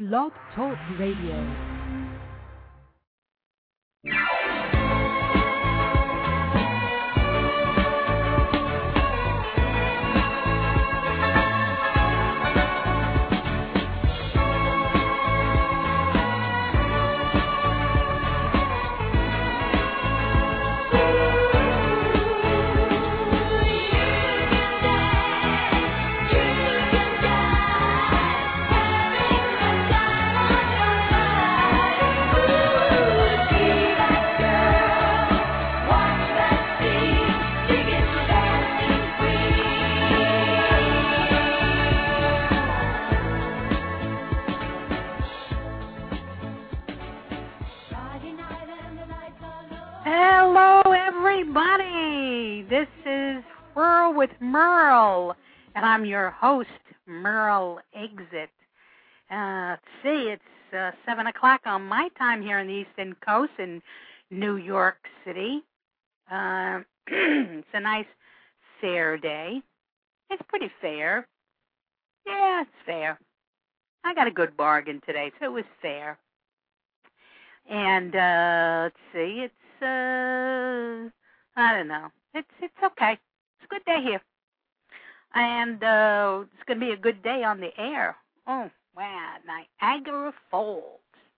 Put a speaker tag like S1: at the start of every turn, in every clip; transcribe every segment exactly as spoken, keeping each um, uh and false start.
S1: Blog Talk Radio.
S2: And I'm your host, Merle Exit. Uh, see, it's uh, seven o'clock on my time here on the Eastern Coast in New York City. Uh, it's a nice, fair day. It's pretty fair. Yeah, it's fair. I got a good bargain today, so it was fair. And uh, let's see, it's, uh, I don't know. It's, it's okay. It's a good day here. And uh, it's going to be a good day on the air. Oh, wow, Niagara Falls.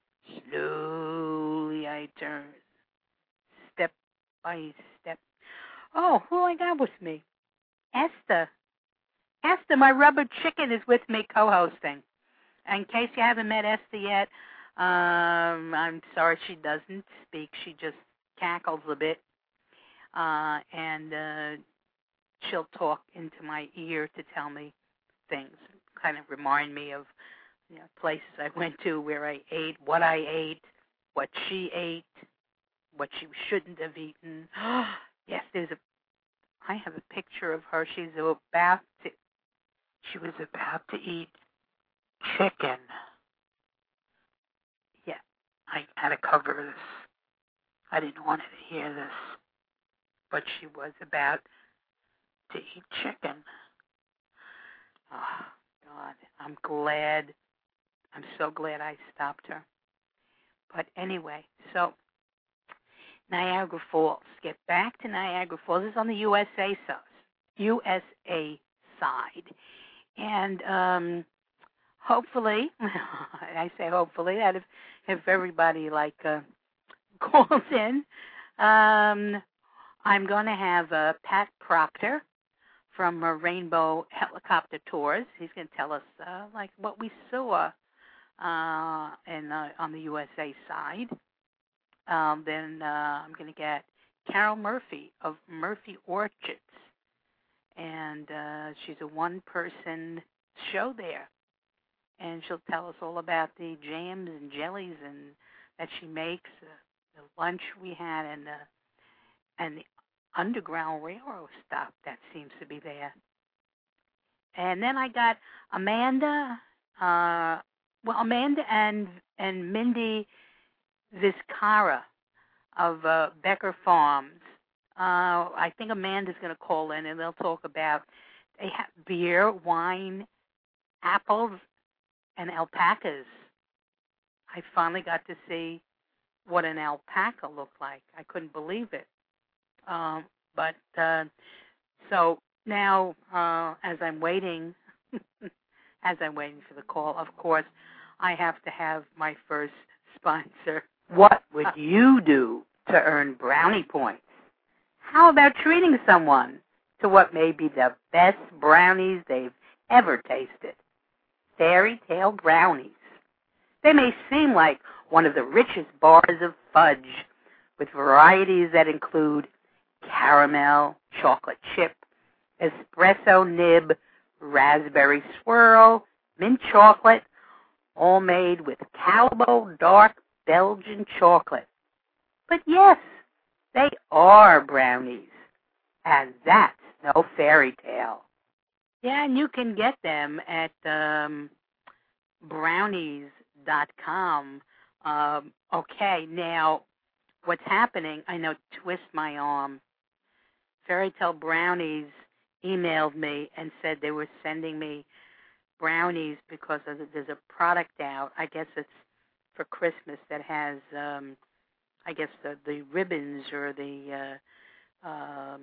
S2: Slowly I turn, step by step. Oh, who I got with me? Esther. Esther, my rubber chicken, is with me co-hosting. In case you haven't met Esther yet, um, I'm sorry she doesn't speak. She just cackles a bit. Uh, and... Uh, she'll talk into my ear to tell me things, kind of remind me of, you know, places I went to where I ate, what I ate, what she ate, what she shouldn't have eaten. Yes, there's a, I have a picture of her. She's about to, she was about to eat chicken. Yeah, I had to cover this. I didn't want her to hear this, but she was about to eat chicken. Oh, God, I'm glad. I'm so glad I stopped her. But anyway, so Niagara Falls. Get back to Niagara Falls. This is on the U S A side. U S A side. And um, hopefully, I say hopefully, that if, if everybody, like, uh, calls in, um, I'm going to have uh, Pat Proctor from uh, Rainbow Helicopter Tours. He's going to tell us, uh, like, what we saw uh, in, uh, on the U S A side. Um, then uh, I'm going to get Carol Murphy of Murphy Orchids. And uh, she's a one-person show there. And she'll tell us all about the jams and jellies and that she makes, uh, the lunch we had, and, uh, and the Underground Railroad stop that seems to be there. And then I got Amanda, uh, well, Amanda and and Mindy Vizcara of uh, Becker Farms. Uh, I think Amanda's going to call in, and they'll talk about, they have beer, wine, apples, and alpacas. I finally got to see what an alpaca looked like. I couldn't believe it. Um, but, uh, so now, uh, as I'm waiting, as I'm waiting for the call, of course, I have to have my first sponsor. What would you do to earn brownie points? How about treating someone to what may be the best brownies they've ever tasted? Fairy Tale Brownies. They may seem like one of the richest bars of fudge, with varieties that include caramel, chocolate chip, espresso nib, raspberry swirl, mint chocolate, all made with Calbo dark Belgian chocolate. But yes, they are brownies, and that's no fairy tale. Yeah, and you can get them at um, brownies dot com. Um, okay, now, what's happening, I know, twist my arm. Fairy Tale Brownies emailed me and said they were sending me brownies because of the, there's a product out. I guess it's for Christmas that has, um, I guess the the ribbons or the uh, um,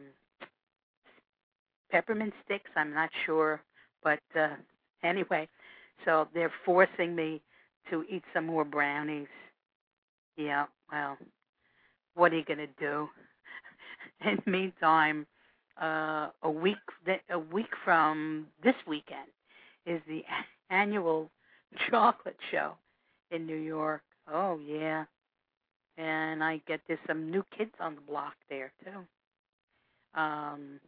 S2: peppermint sticks. I'm not sure, but uh, anyway, so they're forcing me to eat some more brownies. Yeah, well, what are you gonna do? In the meantime, uh, a week a week from this weekend is the annual chocolate show in New York. Oh yeah, and I get there's some new kids on the block there too. Um,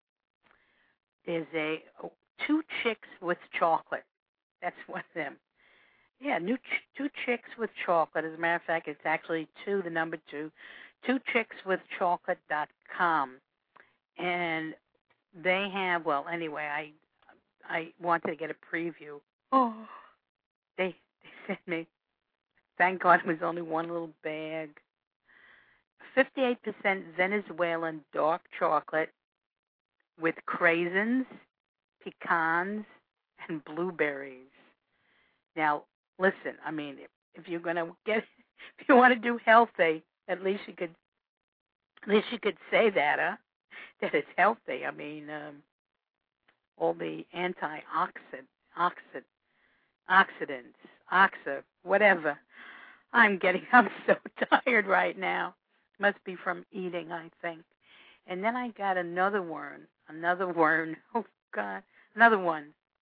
S2: there's a oh, two chicks with chocolate. That's one of them. Yeah, new ch- two chicks with chocolate. As a matter of fact, it's actually two, the number two, two chicks with chocolate dot com. And they have, well, anyway, I I wanted to get a preview. Oh, they they sent me. Thank God it was only one little bag. fifty-eight percent Venezuelan dark chocolate with craisins, pecans, and blueberries. Now, listen, I mean, if, if you're gonna get, if you want to do healthy, at least you could, at least you could say that, huh? That it's healthy. I mean, um, all the antioxidant, oxid, oxidants, oxa, whatever. I'm getting, I'm so tired right now. Must be from eating, I think. And then I got another worm, another worm. Oh God, another one.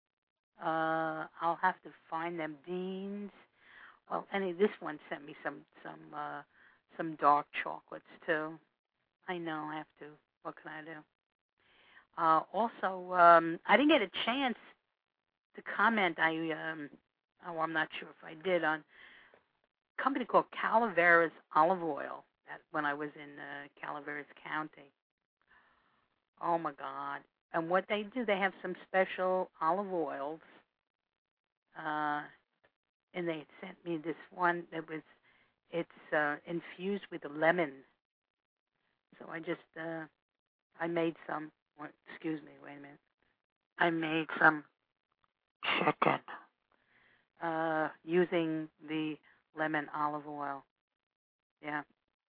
S2: Uh, I'll have to find them. Dean's. Well, any this one sent me some some uh, some dark chocolates too. I know I have to. What can I do? Uh, also, um, I didn't get a chance to comment. I um, oh, I'm not sure if I did on a company called Calaveras Olive Oil. That when I was in uh, Calaveras County. Oh my God! And what they do, they have some special olive oils. Uh, and they sent me this one that was, it's uh, infused with lemon. So I just, uh, I made some, what, excuse me, wait a minute. I made some chicken uh, using the lemon olive oil. Yeah.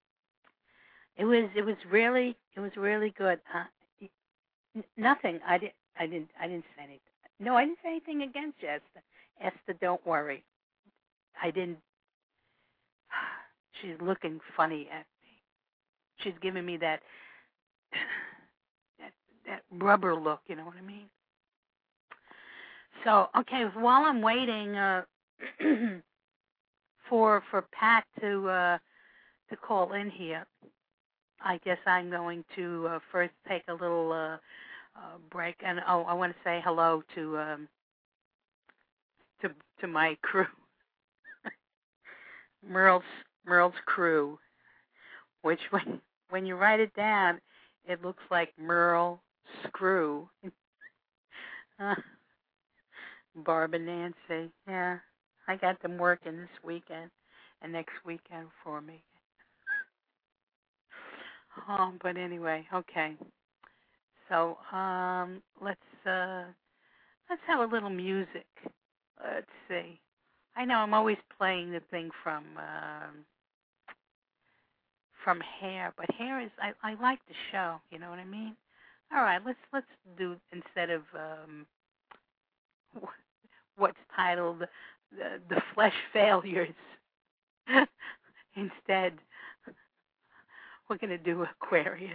S2: It was, it was really, it was really good. Uh, n- nothing. I didn't, I didn't, I didn't say anything. No, I didn't say anything against you, Esther. Esther, don't worry. I didn't. She's looking funny at me. She's giving me that that that rubber look. You know what I mean? So okay, while I'm waiting uh, for for Pat to uh, to call in here, I guess I'm going to uh, first take a little uh, uh, break. And oh, I want to say hello to um, to to my crew. Merle's Merle's crew, which when when you write it down, it looks like Merle Screw. uh, Barb and Nancy, yeah, I got them working this weekend and next weekend for me. Oh, but anyway, okay. So um, let's uh, let's have a little music. Let's see. I know I'm always playing the thing from um, from Hair, but Hair is I, I like the show. You know what I mean? All right, let's let's do instead of um, what's titled the, the Flesh Failures. Instead, we're gonna do Aquarius.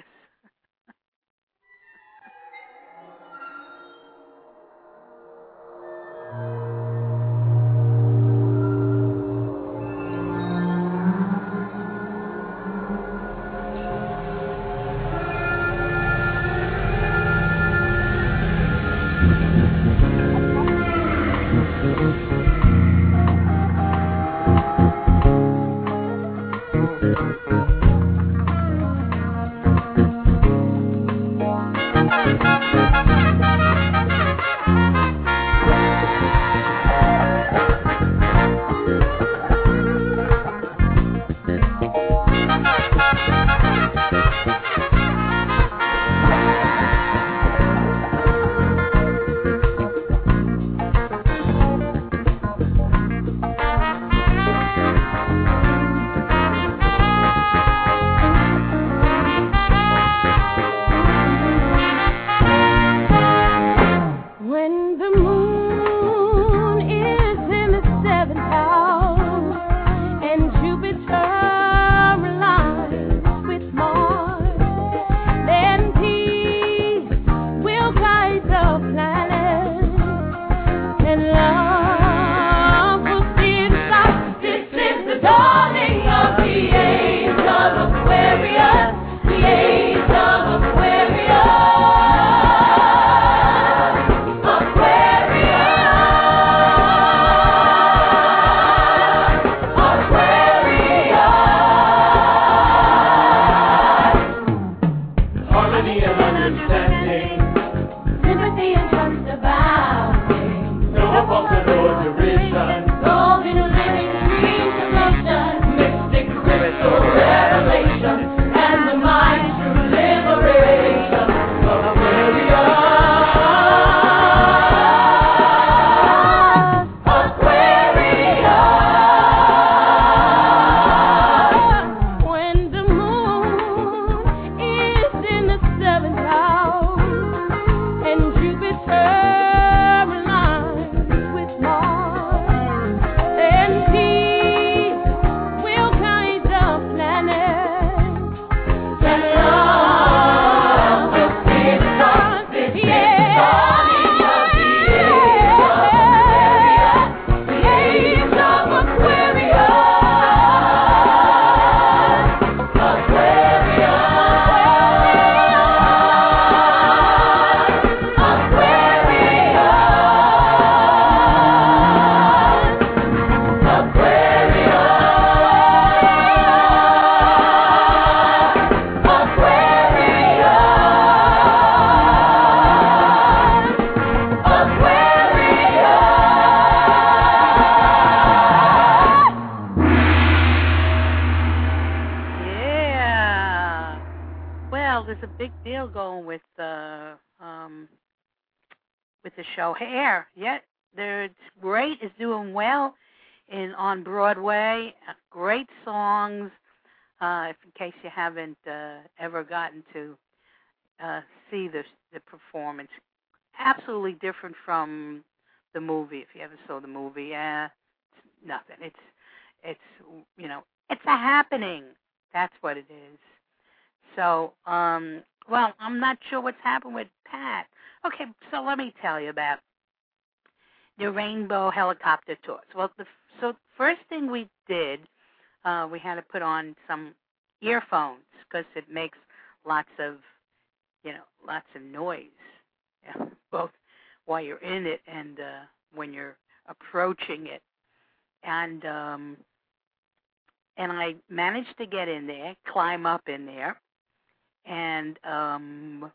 S2: was a big deal going with uh, um, with the show Hair. Yeah, they're it's great. It's doing well in on Broadway. Uh, great songs. Uh, if in case you haven't uh, ever gotten to uh, see the the performance, absolutely different from the movie. If you ever saw the movie, uh, it's nothing. It's it's you know it's a happening. That's what it is. So, um, well, I'm not sure what's happened with Pat. Okay, so let me tell you about the Rainbow Helicopter Tours. Well, the so first thing we did, uh, we had to put on some earphones because it makes lots of, you know, lots of noise, yeah, both while you're in it and uh, when you're approaching it. And um, and I managed to get in there, climb up in there, and um,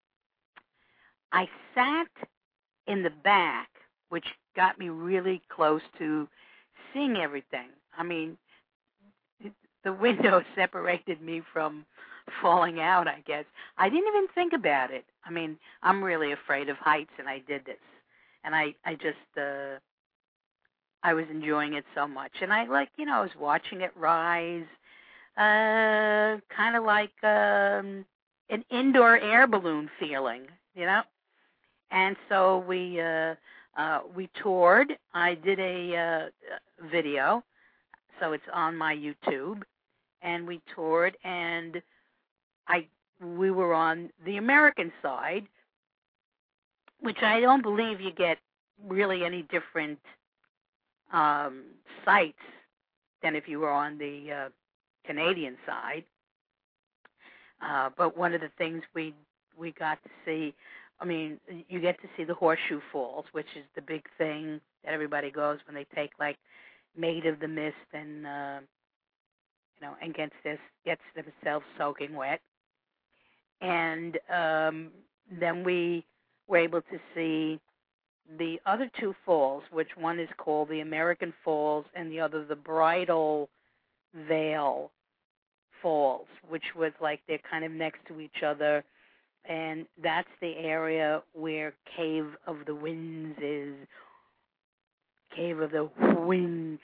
S2: I sat in the back, which got me really close to seeing everything. I mean, the window separated me from falling out, I guess. I didn't even think about it. I mean, I'm really afraid of heights, and I did this. And I, I just, uh, I was enjoying it so much. And I, like, you know, I was watching it rise, uh, kind of like um, an indoor air balloon feeling, you know? And so we uh, uh, we toured. I did a uh, video, so it's on my YouTube. And we toured, and I we were on the American side, which I don't believe you get really any different um, sights than if you were on the uh, Canadian side. Uh, but one of the things we we got to see, I mean, you get to see the Horseshoe Falls, which is the big thing that everybody goes when they take, like, Maid of the Mist and, uh, you know, and gets this gets themselves soaking wet. And um, then we were able to see the other two falls, which one is called the American Falls and the other the Bridal Veil Falls, which was like they're kind of next to each other. And that's the area where Cave of the Winds is. Cave of the Wind,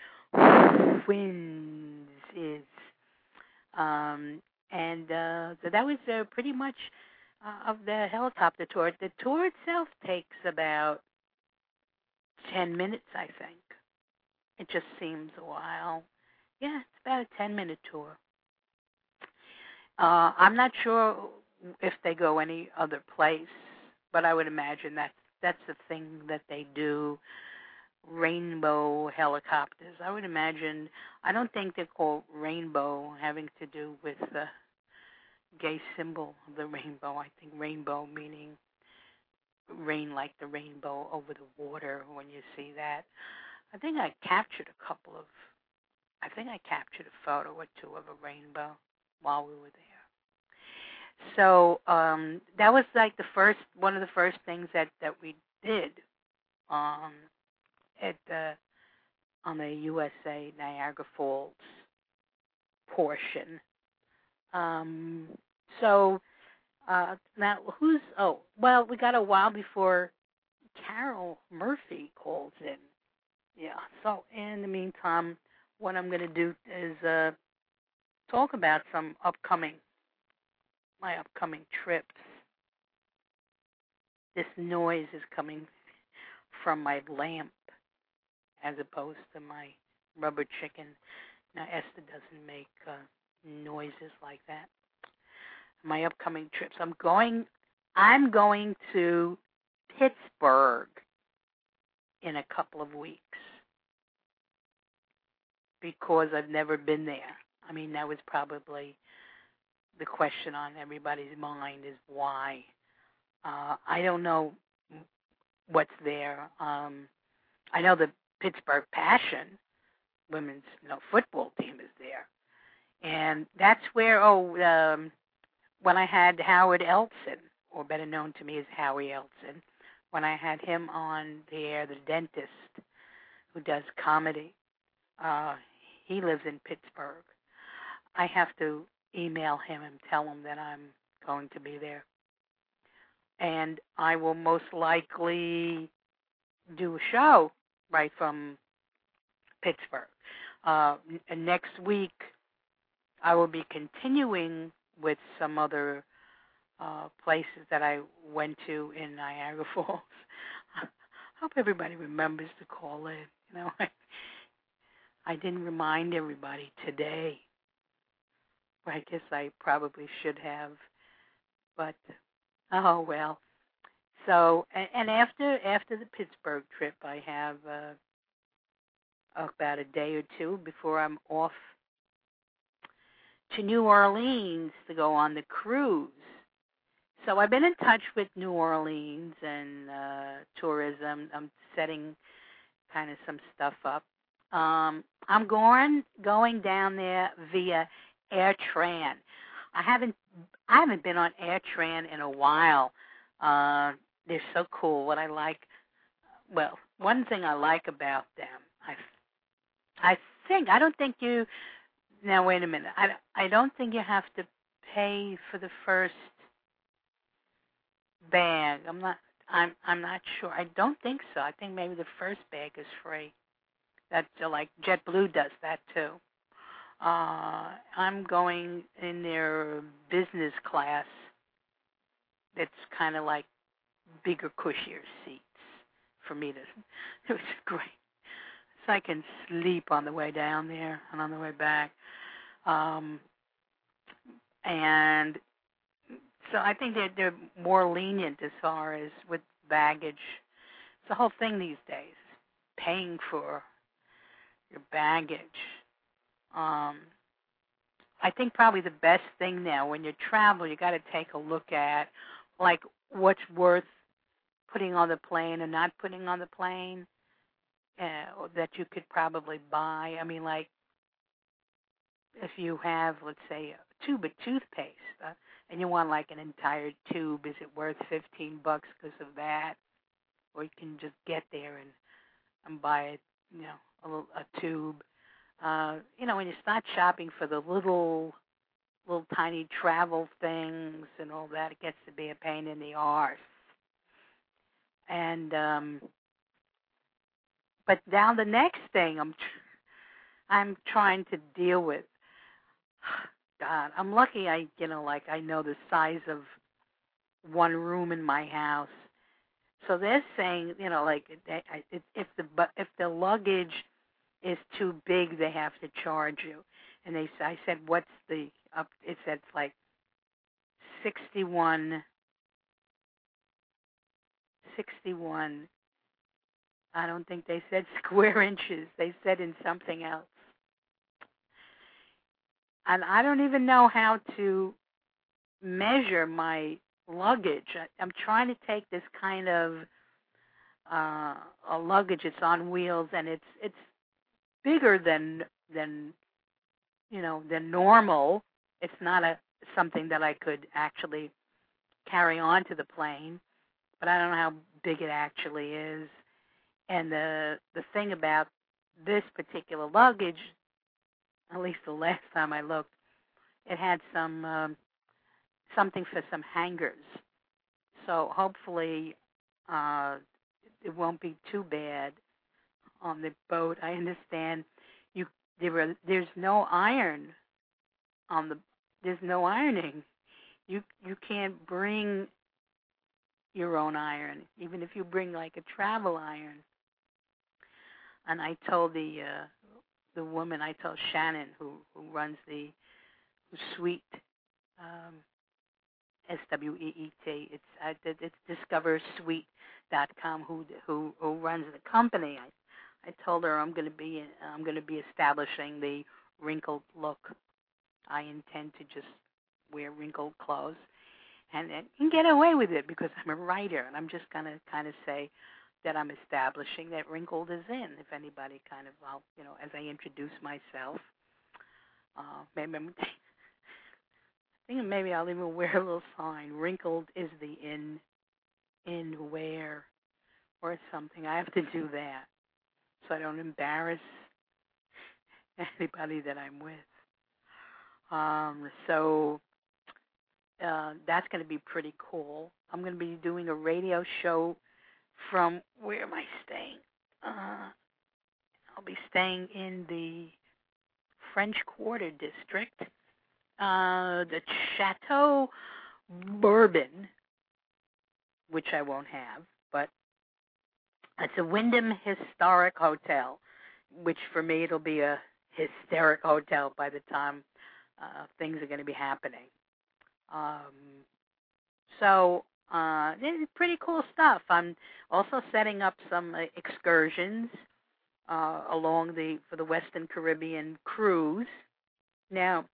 S2: Winds is. Um, and uh, so that was uh, pretty much uh, of the helicopter tour. The tour itself takes about ten minutes, I think. It just seems a while. Yeah, it's about a ten-minute tour. Uh, I'm not sure if they go any other place, but I would imagine that that's the thing that they do. Rainbow helicopters. I would imagine, I don't think they're called rainbow having to do with the gay symbol of the rainbow. I think rainbow meaning rain like the rainbow over the water when you see that. I think I captured a couple of, I think I captured a photo or two of a rainbow while we were there. So um, that was like the first, one of the first things that, that we did. Um, at the on the U S A Niagara Falls portion. Um, so uh, now who's, oh, well, we got a while before Carol Murphy calls in. Yeah, so in the meantime, what I'm going to do is uh, talk about some upcoming, my upcoming trips. This noise is coming from my lamp as opposed to my rubber chicken. Now, Esther doesn't make uh, noises like that. My upcoming trips. I'm going, I'm going to Pittsburgh in a couple of weeks because I've never been there. I mean, that was probably the question on everybody's mind is why. Uh, I don't know what's there. Um, I know the Pittsburgh Passion women's you know, football team is there. And that's where, oh, um, when I had Howard Elson, or better known to me as Howie Elson, when I had him on the air, the dentist who does comedy, uh, he lives in Pittsburgh. I have to email him and tell him that I'm going to be there. And I will most likely do a show right from Pittsburgh. Uh, n- next week, I will be continuing with some other uh, places that I went to in Niagara Falls. I hope everybody remembers to call in. You know, I, I didn't remind everybody today. I guess I probably should have, but oh well. So, and, and after after the Pittsburgh trip, I have uh, about a day or two before I'm off to New Orleans to go on the cruise. So I've been in touch with New Orleans and uh, tourism. I'm setting kind of some stuff up. Um, I'm going going down there via AirTran. I haven't I haven't been on AirTran in a while. Uh, they're so cool. What I like, well, one thing I like about them, I I think I don't think you. Now wait a minute. I I don't think you have to pay for the first bag. I'm not. I'm I'm not sure. I don't think so. I think maybe the first bag is free. That's uh, like JetBlue does that too. Uh, I'm going in their business class. It's kind of like bigger, cushier seats for me to. It was great. So I can sleep on the way down there and on the way back. Um, and so I think they're, they're more lenient as far as with baggage. It's the whole thing these days, paying for your baggage. Um, I think probably the best thing now when you travel, you got to take a look at like what's worth putting on the plane and not putting on the plane uh, that you could probably buy. I mean, like if you have, let's say, a tube of toothpaste uh, and you want like an entire tube, is it worth fifteen bucks because of that? Or you can just get there and, and buy it, you know, a, little, a tube. Uh, you know, when you start shopping for the little, little tiny travel things and all that, it gets to be a pain in the arse. And um, but now the next thing I'm tr- I'm trying to deal with. God, I'm lucky. I you know like I know the size of one room in my house. So they're saying, you know, like if the if the luggage is too big, they have to charge you. And they, I said, what's the up? It said it's like sixty-one, sixty-one. I don't think they said square inches. They said in something else. And I don't even know how to measure my luggage. I, I'm trying to take this kind of uh, a luggage. It's on wheels, and it's it's bigger than than you know than normal. It's not a something that I could actually carry on to the plane, but I don't know how big it actually is. And the the thing about this particular luggage, at least the last time I looked, it had some um, something for some hangers. So hopefully uh, it won't be too bad on the boat. I understand you there were, there's no iron on the there's no ironing. You you can't bring your own iron, even if you bring like a travel iron. And I told the uh, the woman, I told Shannon, who, who runs the Suite, um, S W E E T. It's uh, it's discover suite dot com who who who runs the company. I I told her I'm going to be I'm going to be establishing the wrinkled look. I intend to just wear wrinkled clothes and, and get away with it because I'm a writer, and I'm just going to kind of say that I'm establishing that wrinkled is in. If anybody kind of, well, you know, as I introduce myself, uh, maybe I'm thinking maybe I'll even wear a little sign: wrinkled is the in in wear, or something. I have to do that so I don't embarrass anybody that I'm with. Um, so uh, that's going to be pretty cool. I'm going to be doing a radio show from, where am I staying? Uh, I'll be staying in the French Quarter district, uh, the Chateau Bourbon, which I won't have, but it's a Wyndham Historic Hotel, which for me it'll be a hysteric hotel by the time uh, things are going to be happening. Um, so uh, it's pretty cool stuff. I'm also setting up some uh, excursions uh, along the for the Western Caribbean cruise. Now,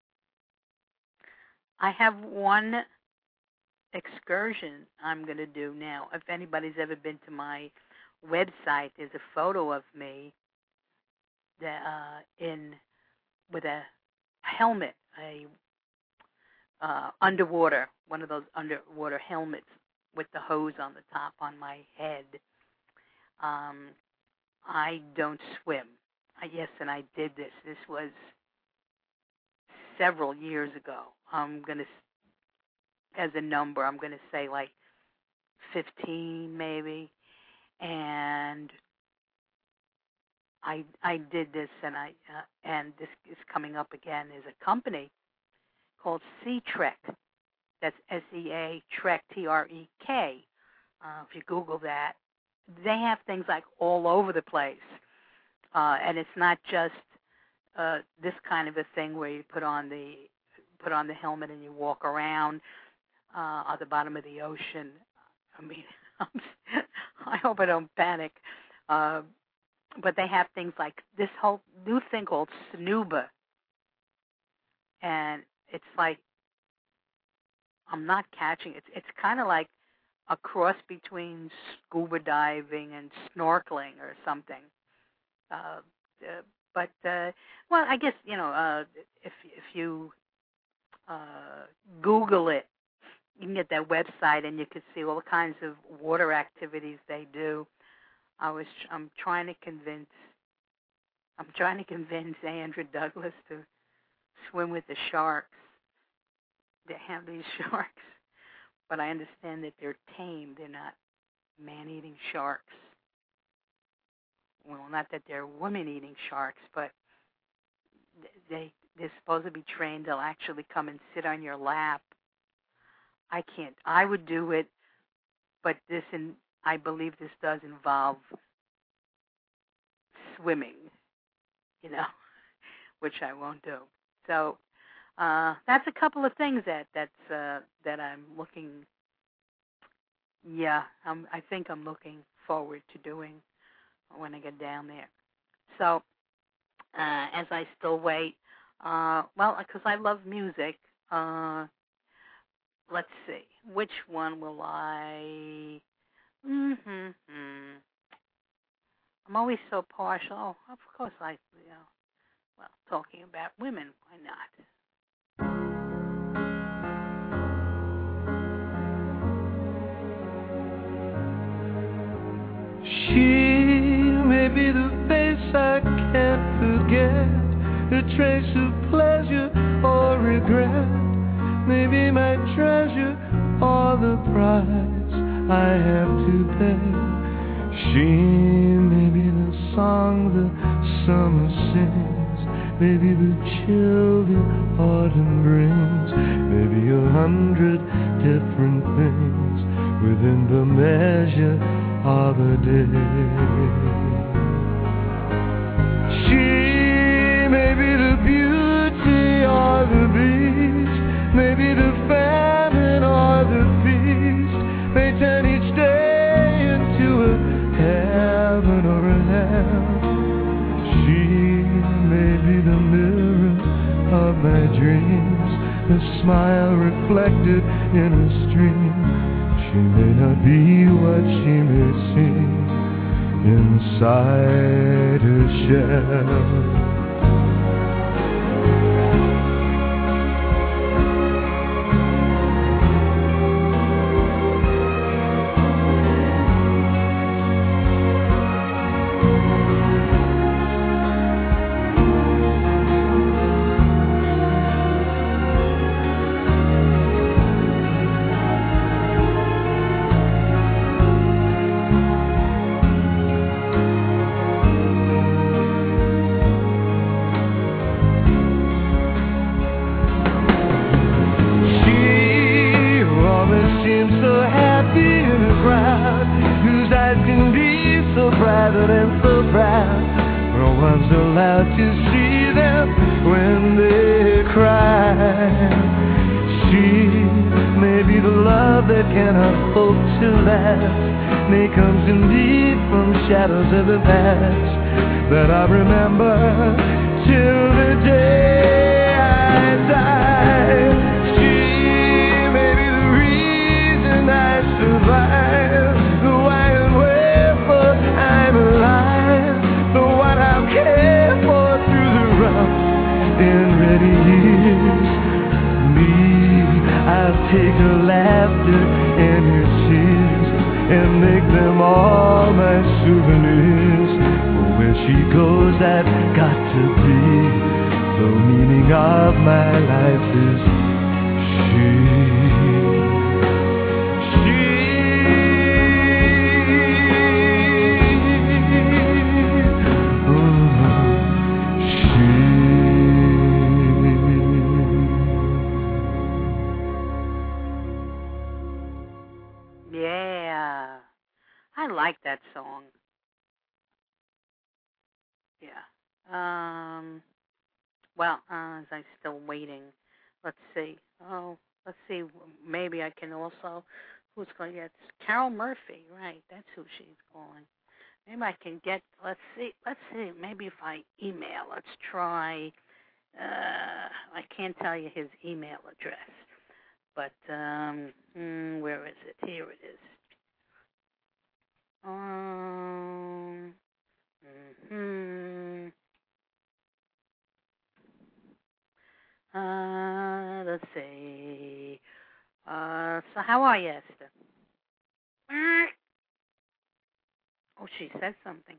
S2: I have one excursion I'm going to do now. If anybody's ever been to my website, there's a photo of me that, uh, in with a helmet, a uh, underwater, one of those underwater helmets with the hose on the top on my head. Um, I don't swim. I, yes, and I did this. This was several years ago. I'm going to, as a number, I'm going to say like fifteen maybe. And I I did this, and I uh, and this is coming up again. There's a company called Sea Trek. That's S E A Trek, T R E K. Uh, if you Google that, they have things like all over the place, uh, and it's not just uh, this kind of a thing where you put on the put on the helmet and you walk around uh, at the bottom of the ocean. I mean. I hope I don't panic. Uh, but they have things like this whole new thing called Snuba. And it's like, I'm not catching it. It's, it's kind of like a cross between scuba diving and snorkeling or something. Uh, uh, but, uh, well, I guess, you know, uh, if, if you uh, Google it, you can get that website and you can see all kinds of water activities they do. I was, I'm trying to convince, I'm trying to convince Andrew Douglas to swim with the sharks. They have these sharks, but I understand that they're tame. They're not man-eating sharks. Well, not that they're woman-eating sharks, but they they're supposed to be trained. They'll actually come and sit on your lap. I can't. I would do it, but this, in, I believe this does involve swimming, you know, which I won't do. So uh, that's a couple of things that that's uh, that I'm looking. Yeah, I'm, I think I'm looking forward to doing when I get down there. So uh, as I still wait, uh, well, because I love music. Uh, Let's see. Which one will I? Mm-hmm. I'm always so partial. Oh, of course I, you know, well, talking about women, why not?
S3: She may be the face I can't forget, a trace of pleasure or regret. Maybe my treasure or the price I have to pay. She may be the song the summer sings, maybe the chill the autumn brings, maybe a hundred different things within the measure of a day. She may be the beauty or the beast, maybe the famine or the feast, may turn each day into a heaven or a hell. She may be the mirror of my dreams, a smile reflected in a stream. She may not be what she may seem inside her shell. when they cry. She may be the love that cannot hope to last, may comes indeed from shadows of the past that I remember till the day I die. She may be the reason I survive, the why and wherefore I'm alive, the what I'll care for through the rough and ready years. Me, I'll take her laughter and her tears and make them all my souvenirs. For where she goes, I've got to be. The meaning of my life is she. She. Oh, she.
S2: Yeah, I like that song. Yeah. Um. Well, uh, as I'm still waiting, let's see. Oh, let's see. Maybe I can also. Who's going to get Carol Murphy? Right, that's who she's calling. Maybe I can get. Let's see. Let's see. Maybe if I email. Let's try. Uh, I can't tell you his email address, but um, mm, where is it? Here it is. Um. Hmm. Uh, let's see. Uh, so how are you, Esther? Oh, she said something.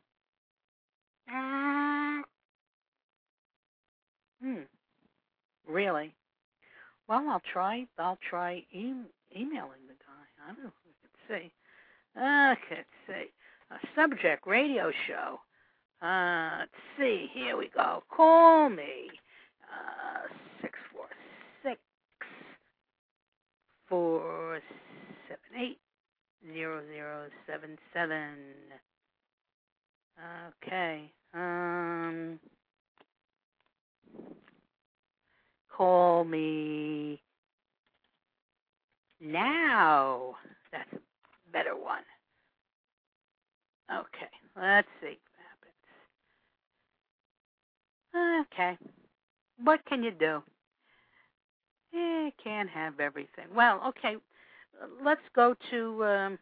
S2: Hmm. Really? Well, I'll try. I'll try e- emailing the guy. I don't know. Let's see. Uh, let's see. A subject radio show. Uh, let's see. Here we go. Call me. Uh, six four six four seven eight zero zero seven seven. Okay. Um. Call me now. That's a better one. Okay. Let's see what happens. Okay. What can you do? You can't have everything. Well, okay. Let's go to. Um,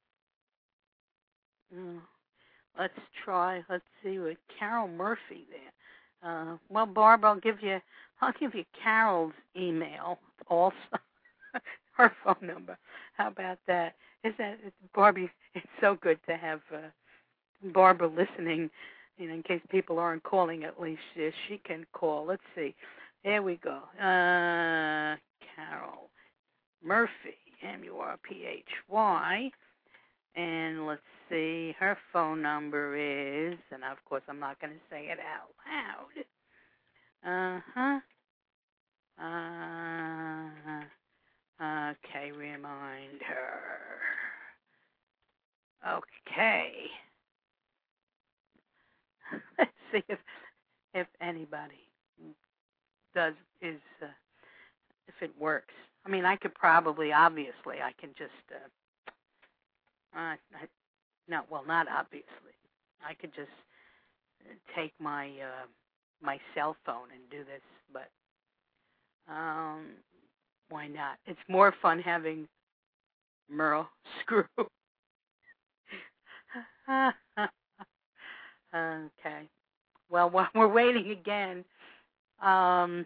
S2: let's try. Let's see with Carol Murphy there. Uh, well, Barb, I'll give you. I'll give you Carol's email also. Her phone number. How about that? Is that it's Barbie? It's so good to have uh, Barbara listening. You know, in case people aren't calling, at least uh, she can call. Let's see. There we go. Uh, Carol Murphy, M U R P H Y. And let's see, her phone number is, and of course I'm not going to say it out loud. Uh-huh. Uh, okay, remind her. Okay. Let's see if if anybody does is uh, if it works. I mean, I could probably, obviously, I can just. Uh, uh, I, no, well, not obviously. I could just take my uh, my cell phone and do this, but um, why not? It's more fun having Merle screw. Okay. Well, while we're waiting again, um,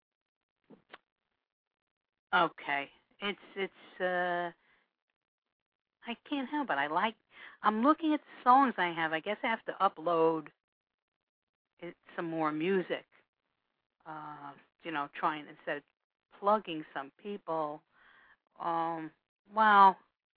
S2: okay, it's it's. Uh, I can't help it. I like. I'm looking at the songs I have. I guess I have to upload it, some more music. Uh, you know, trying instead of plugging some people. Um. Well.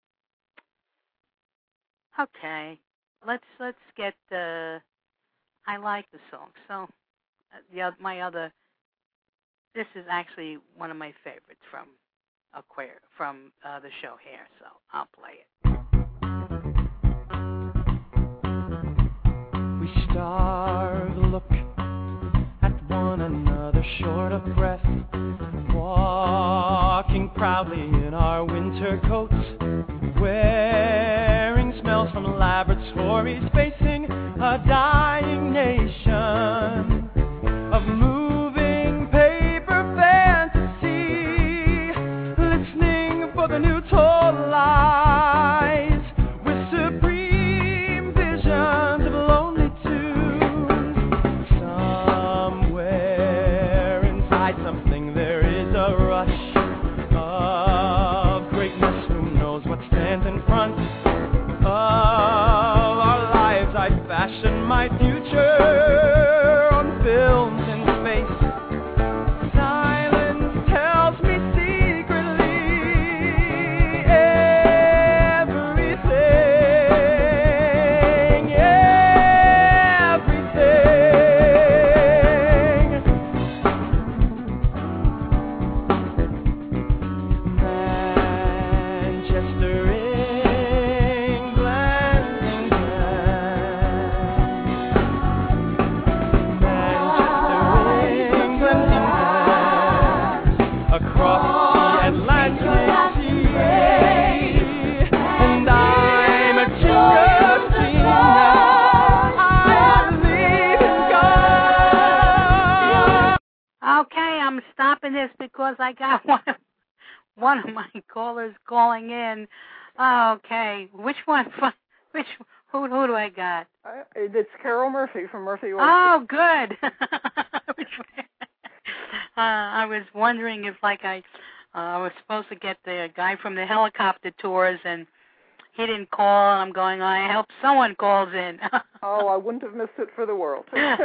S2: Okay. Let's let's get the. I like the song. So, uh, the my other. This is actually one of my favorites from Aquarius, from uh, the show here. So I'll play it.
S3: We starve, look at one another. are short of breath, walking proudly in our winter coats, wearing smells from laboratories, facing a dying nation of moving paper fantasy, listening for the new toll lies with supreme visions of lonely tunes. Somewhere inside something there is a rush of greatness. Who knows what stands in front of our lives? I fashion my future on films in space. Silence tells me secretly everything, everything. Manchester, England, across the Atlantic Sea, and I'm a Chingotine now. I believe in God.
S2: Okay, I'm stopping this because I got one of, one of my callers calling in. Okay, which one? Which who? Who do I got?
S4: Uh, it's Carol Murphy from Murphy Orchard.
S2: Oh, good. uh, I was wondering if, like, I uh, was supposed to get the guy from the helicopter tours, and he didn't call, and I'm going, I hope someone calls in.
S4: Oh, I wouldn't have missed it for the world.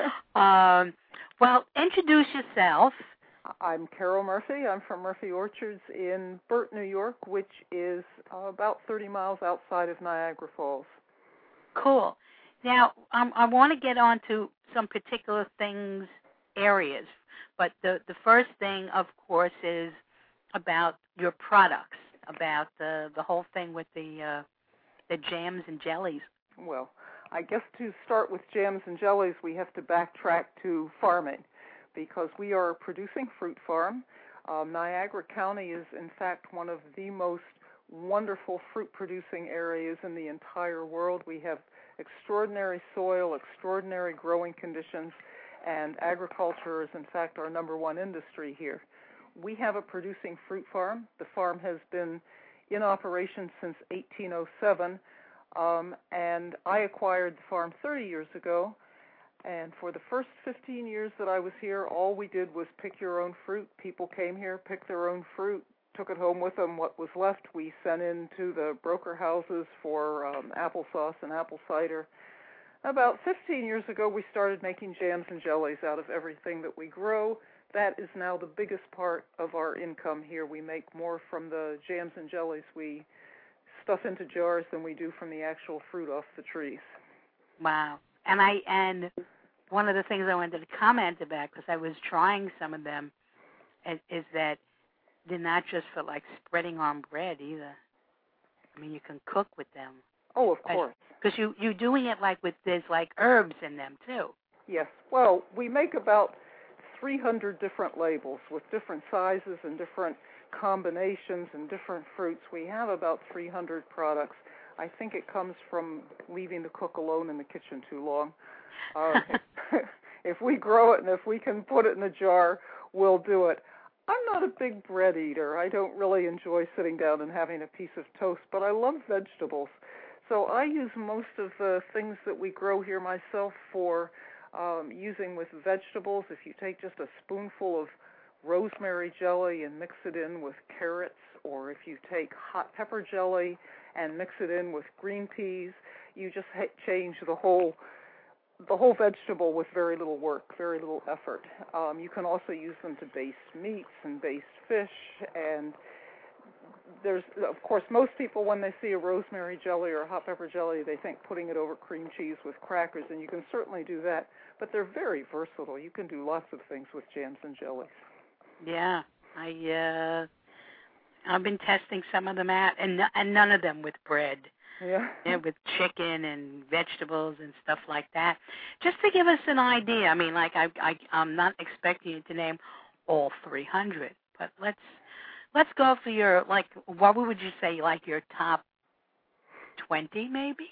S2: um, well, introduce yourself.
S4: I'm Carol Murphy. I'm from Murphy Orchards in Burt, New York, which is uh, about thirty miles outside of Niagara Falls.
S2: Cool. Now, um, I want to get on to some particular things, areas, but the, the first thing, of course, is about your products, about the, the whole thing with the uh, the jams and jellies.
S4: Well, I guess to start with jams and jellies, we have to backtrack to farming, because we are a producing fruit farm. Um, Niagara County is, in fact, one of the most wonderful fruit-producing areas in the entire world. We have extraordinary soil, extraordinary growing conditions, and agriculture is, in fact, our number one industry here. We have a producing fruit farm. The farm has been in operation since eighteen oh seven, um, and I acquired the farm thirty years ago. And for the first fifteen years that I was here, all we did was pick your own fruit. People came here, picked their own fruit, took it home with them. What was left, we sent into the broker houses for um, applesauce and apple cider. About fifteen years ago, we started making jams and jellies out of everything that we grow. That is now the biggest part of our income here. We make more from the jams and jellies we stuff into jars than we do from the actual fruit off the trees.
S2: Wow. And I and one of the things I wanted to comment about, because I was trying some of them, is, is that they're not just for, like, spreading on bread either. I mean, you can cook with them.
S4: Oh, of course.
S2: Because you, you're doing it, like, with, there's, like, herbs in them, too.
S4: Yes. Well, we make about three hundred different labels with different sizes and different combinations and different fruits. We have about three hundred products. I think it comes from leaving the cook alone in the kitchen too long. Uh, if we grow it and if we can put it in a jar, we'll do it. I'm not a big bread eater. I don't really enjoy sitting down and having a piece of toast, but I love vegetables. So I use most of the things that we grow here myself for um, using with vegetables. If you take just a spoonful of rosemary jelly and mix it in with carrots, or if you take hot pepper jelly and mix it in with green peas, you just ha- change the whole the whole vegetable with very little work, very little effort. Um, you can also use them to baste meats and baste fish, and there's, of course, most people, when they see a rosemary jelly or a hot pepper jelly, they think putting it over cream cheese with crackers, and you can certainly do that, but they're very versatile. You can do lots of things with jams and jellies.
S2: Yeah, I, uh, I've been testing some of them out, and and none of them with bread.
S4: Yeah.
S2: yeah, with chicken and vegetables and stuff like that. Just to give us an idea. I mean, like I, I, I'm not expecting you to name all three hundred, but let's let's go for your like. What would you say, like your top twenty, maybe?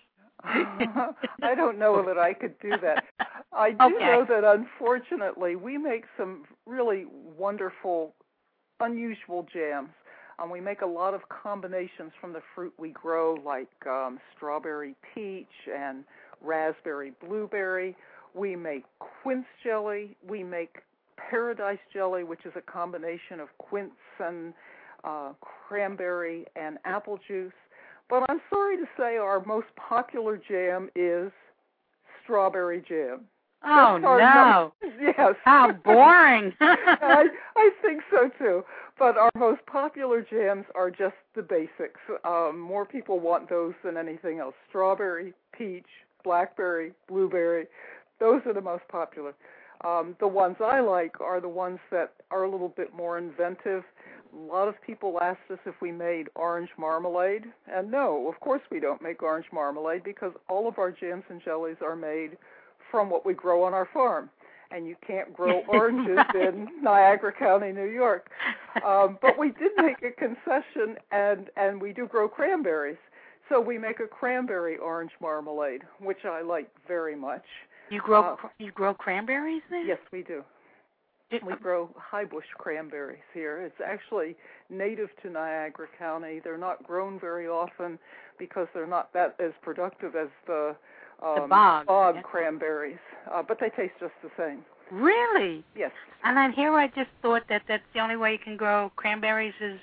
S4: I don't know that I could do that. I do
S2: Okay.
S4: know that, unfortunately, we make some really wonderful, unusual jams. Um, we make a lot of combinations from the fruit we grow, like um, strawberry peach and raspberry blueberry. We make quince jelly. We make paradise jelly, which is a combination of quince and uh, cranberry and apple juice. But I'm sorry to say our most popular jam is strawberry jam.
S2: Oh,
S4: That's our
S2: no.
S4: Most, yes.
S2: How boring.
S4: I, I think so, too. But our most popular jams are just the basics. Um, more people want those than anything else. Strawberry, peach, blackberry, blueberry, those are the most popular. Um, the ones I like are the ones that are a little bit more inventive. A lot of people asked us if we made orange marmalade, and no, of course we don't make orange marmalade because all of our jams and jellies are made from what we grow on our farm, and you can't grow oranges right. in Niagara County, New York. Um, but we did make a concession, and, and we do grow cranberries. So we make a cranberry orange marmalade, which I like very much.
S2: You grow
S4: uh,
S2: you grow cranberries then?
S4: Yes, we do. We grow high bush cranberries here. It's actually native to Niagara County. They're not grown very often because they're not that as productive as the, um,
S2: the bog,
S4: bog
S2: yes.
S4: cranberries, uh, but they taste just the same.
S2: Really?
S4: Yes.
S2: And then here I just thought that that's the only way you can grow cranberries is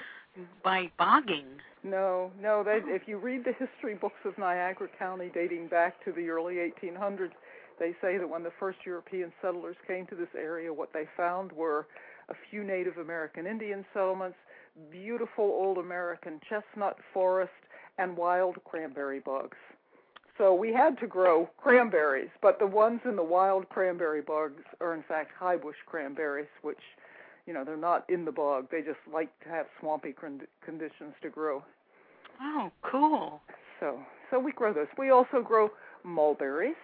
S2: by bogging.
S4: No, no. They, if you read the history books of Niagara County dating back to the early eighteen hundreds, they say that when the first European settlers came to this area, what they found were a few Native American Indian settlements, beautiful old American chestnut forest, and wild cranberry bogs. So we had to grow cranberries, but the ones in the wild cranberry bogs are in fact high bush cranberries, which, you know, they're not in the bog. They just like to have swampy conditions to grow.
S2: Oh, cool.
S4: So, so we grow those. We also grow mulberries.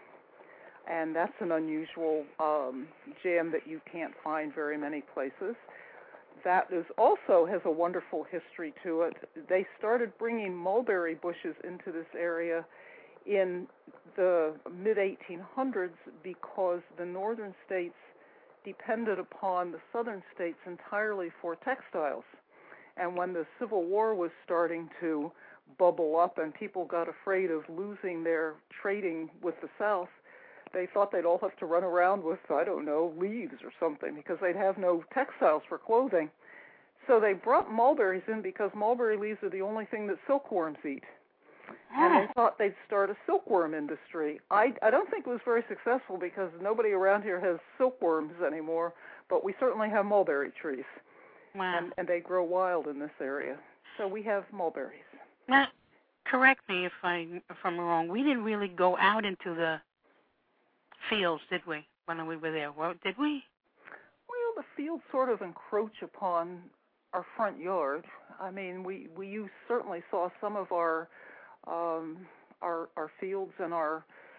S4: And that's an unusual um, jam that you can't find very many places. That is also has a wonderful history to it. They started bringing mulberry bushes into this area in the mid eighteen hundreds because the northern states depended upon the southern states entirely for textiles. And when the Civil War was starting to bubble up and people got afraid of losing their trading with the South, they thought they'd all have to run around with, I don't know, leaves or something because they'd have no textiles for clothing. So they brought mulberries in because mulberry leaves are the only thing that silkworms eat. And they thought they'd start a silkworm industry. I, I don't think it was very successful because nobody around here has silkworms anymore, but we certainly have mulberry trees.
S2: Wow.
S4: And, and they grow wild in this area. So we have mulberries.
S2: Now, correct me if, I, if I'm wrong. We didn't really go out into the fields, did we, when we were there? Well, did we?
S4: Well, the fields sort of encroach upon our front yard. I mean, we, we you certainly saw some of our um, our our fields and our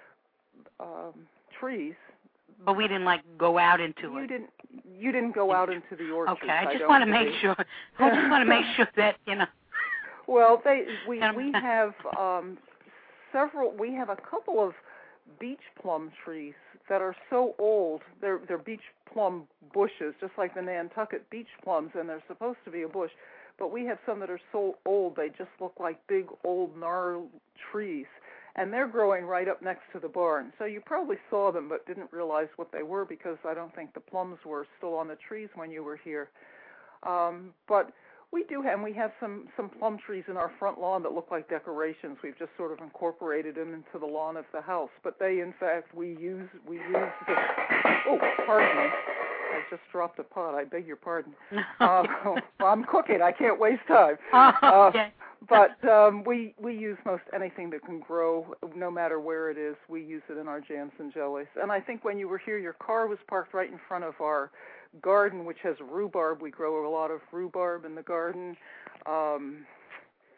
S4: um, trees.
S2: But we didn't like go out into
S4: you
S2: it.
S4: You didn't. You didn't go out into the orchards.
S2: Okay, I just
S4: I
S2: want to
S4: believe.
S2: make sure. I just want to make sure that you know.
S4: Well, they we we have um, several. We have a couple of beach plum trees that are so old. They're they're beach plum bushes, just like the Nantucket beach plums, and they're supposed to be a bush. But we have some that are so old they just look like big old gnarled trees, and they're growing right up next to the barn. So you probably saw them but didn't realize what they were because I don't think the plums were still on the trees when you were here. Um, but we do have, and we have some, some plum trees in our front lawn that look like decorations. We've just sort of incorporated them into the lawn of the house. But they, in fact, we use, we use the, oh, pardon me. I just dropped a pot. I beg your pardon. uh, I'm cooking. I can't waste time.
S2: Oh, okay.
S4: Uh, but um, we, we use most anything that can grow, no matter where it is. We use it in our jams and jellies. And I think when you were here, your car was parked right in front of our garden, which has rhubarb. We grow a lot of rhubarb in the garden. Um,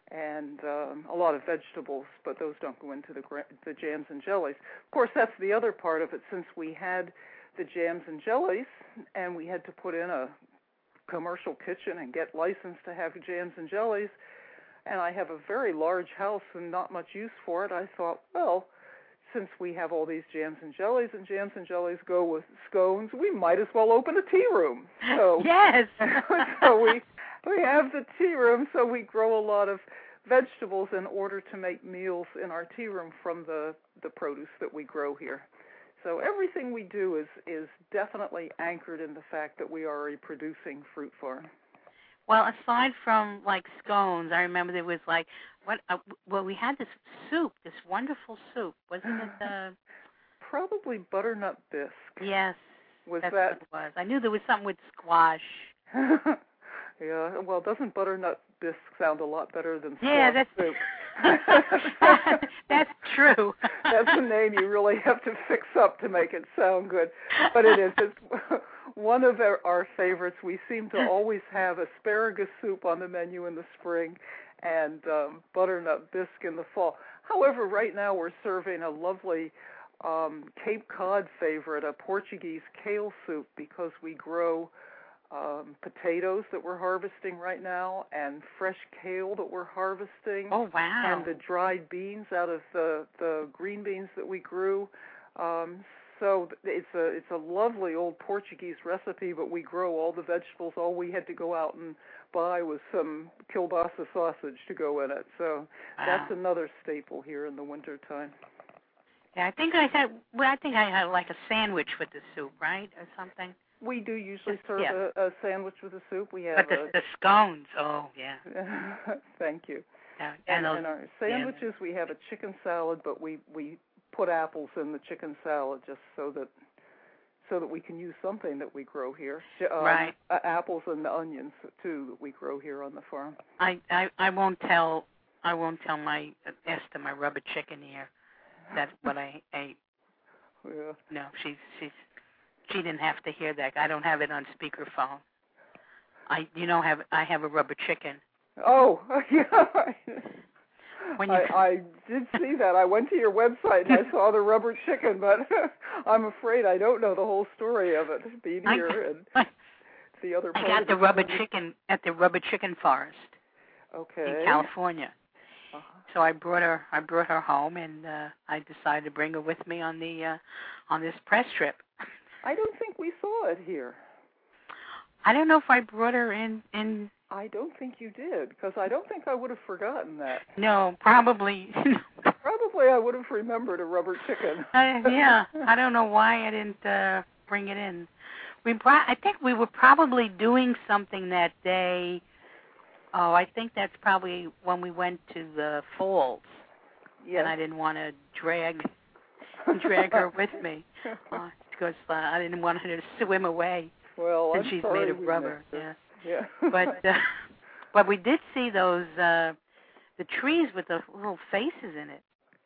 S4: and um, a lot of vegetables, but those don't go into the, gra- the jams and jellies. Of course, that's the other part of it. Since we had the jams and jellies, and we had to put in a commercial kitchen and get licensed to have jams and jellies, and I have a very large house and not much use for it, I thought, well, since we have all these jams and jellies, and jams and jellies go with scones, we might as well open a tea room. So,
S2: yes.
S4: so we we have the tea room, so we grow a lot of vegetables in order to make meals in our tea room from the, the produce that we grow here. So everything we do is, is definitely anchored in the fact that we are a producing fruit farm.
S2: Well, aside from, like, scones, I remember there was, like, what? Uh, well, we had this soup, this wonderful soup. Wasn't it? Uh...
S4: Probably butternut bisque.
S2: Yes,
S4: was
S2: that's
S4: that...
S2: what it was. I knew there was something with squash.
S4: Yeah, well, doesn't butternut bisque sound a lot better than squash
S2: yeah, that's,
S4: soup?
S2: That's true.
S4: That's a name you really have to fix up to make it sound good. But it is. It's one of our, our favorites. We seem to always have asparagus soup on the menu in the spring and um, butternut bisque in the fall. However, right now we're serving a lovely um, Cape Cod favorite, a Portuguese kale soup, because we grow Um, potatoes that we're harvesting right now, and fresh kale that we're harvesting.
S2: Oh, wow.
S4: And the dried beans out of the, the green beans that we grew. Um, so it's a it's a lovely old Portuguese recipe, but we grow all the vegetables. All we had to go out and buy was some kielbasa sausage to go in it. So
S2: wow.
S4: That's another staple here in the wintertime.
S2: Yeah, I think I had, well, I think I had like a sandwich with the soup, right, or something?
S4: We do usually serve
S2: yeah.
S4: a, a sandwich with a soup. We have
S2: but the,
S4: a,
S2: the scones, oh, yeah.
S4: Thank you.
S2: Yeah,
S4: and
S2: and
S4: in our sandwiches, yeah. we have a chicken salad, but we, we put apples in the chicken salad just so that so that we can use something that we grow here. Um,
S2: right.
S4: Uh, apples and the onions too that we grow here on the farm.
S2: I, I, I won't tell I won't tell my Esther, my rubber chicken here, that's what I ate.
S4: Yeah.
S2: No, she's she's. She didn't have to hear that. I don't have it on speakerphone. I, you know, have I have a rubber chicken.
S4: Oh, yeah.
S2: When you...
S4: I, I did see that. I went to your website and I saw the rubber chicken, but I'm afraid I don't know the whole story of it. Being here and
S2: I,
S4: the other.
S2: I
S4: part
S2: got
S4: of
S2: the
S4: the
S2: rubber
S4: country.
S2: chicken at the rubber chicken forest.
S4: Okay.
S2: In California.
S4: Uh-huh.
S2: So I brought her. I brought her home, and uh, I decided to bring her with me on the uh, on this press trip.
S4: I don't think we saw it here.
S2: I don't know if I brought her in. in
S4: I don't think you did, because I don't think I would have forgotten that.
S2: No, probably.
S4: Probably I would have remembered a rubber chicken.
S2: uh, yeah, I don't know why I didn't uh, bring it in. We, pro- I think we were probably doing something that day. Oh, I think that's probably when we went to the falls.
S4: Yes.
S2: And I didn't want to drag drag her with me. Uh, because uh, I didn't want her to swim away.
S4: Well,
S2: and
S4: I'm
S2: she's
S4: sorry
S2: made of
S4: we
S2: rubber.
S4: missed
S2: Yeah.
S4: Yeah.
S2: But uh, but we did see those uh, the trees with the little faces in it.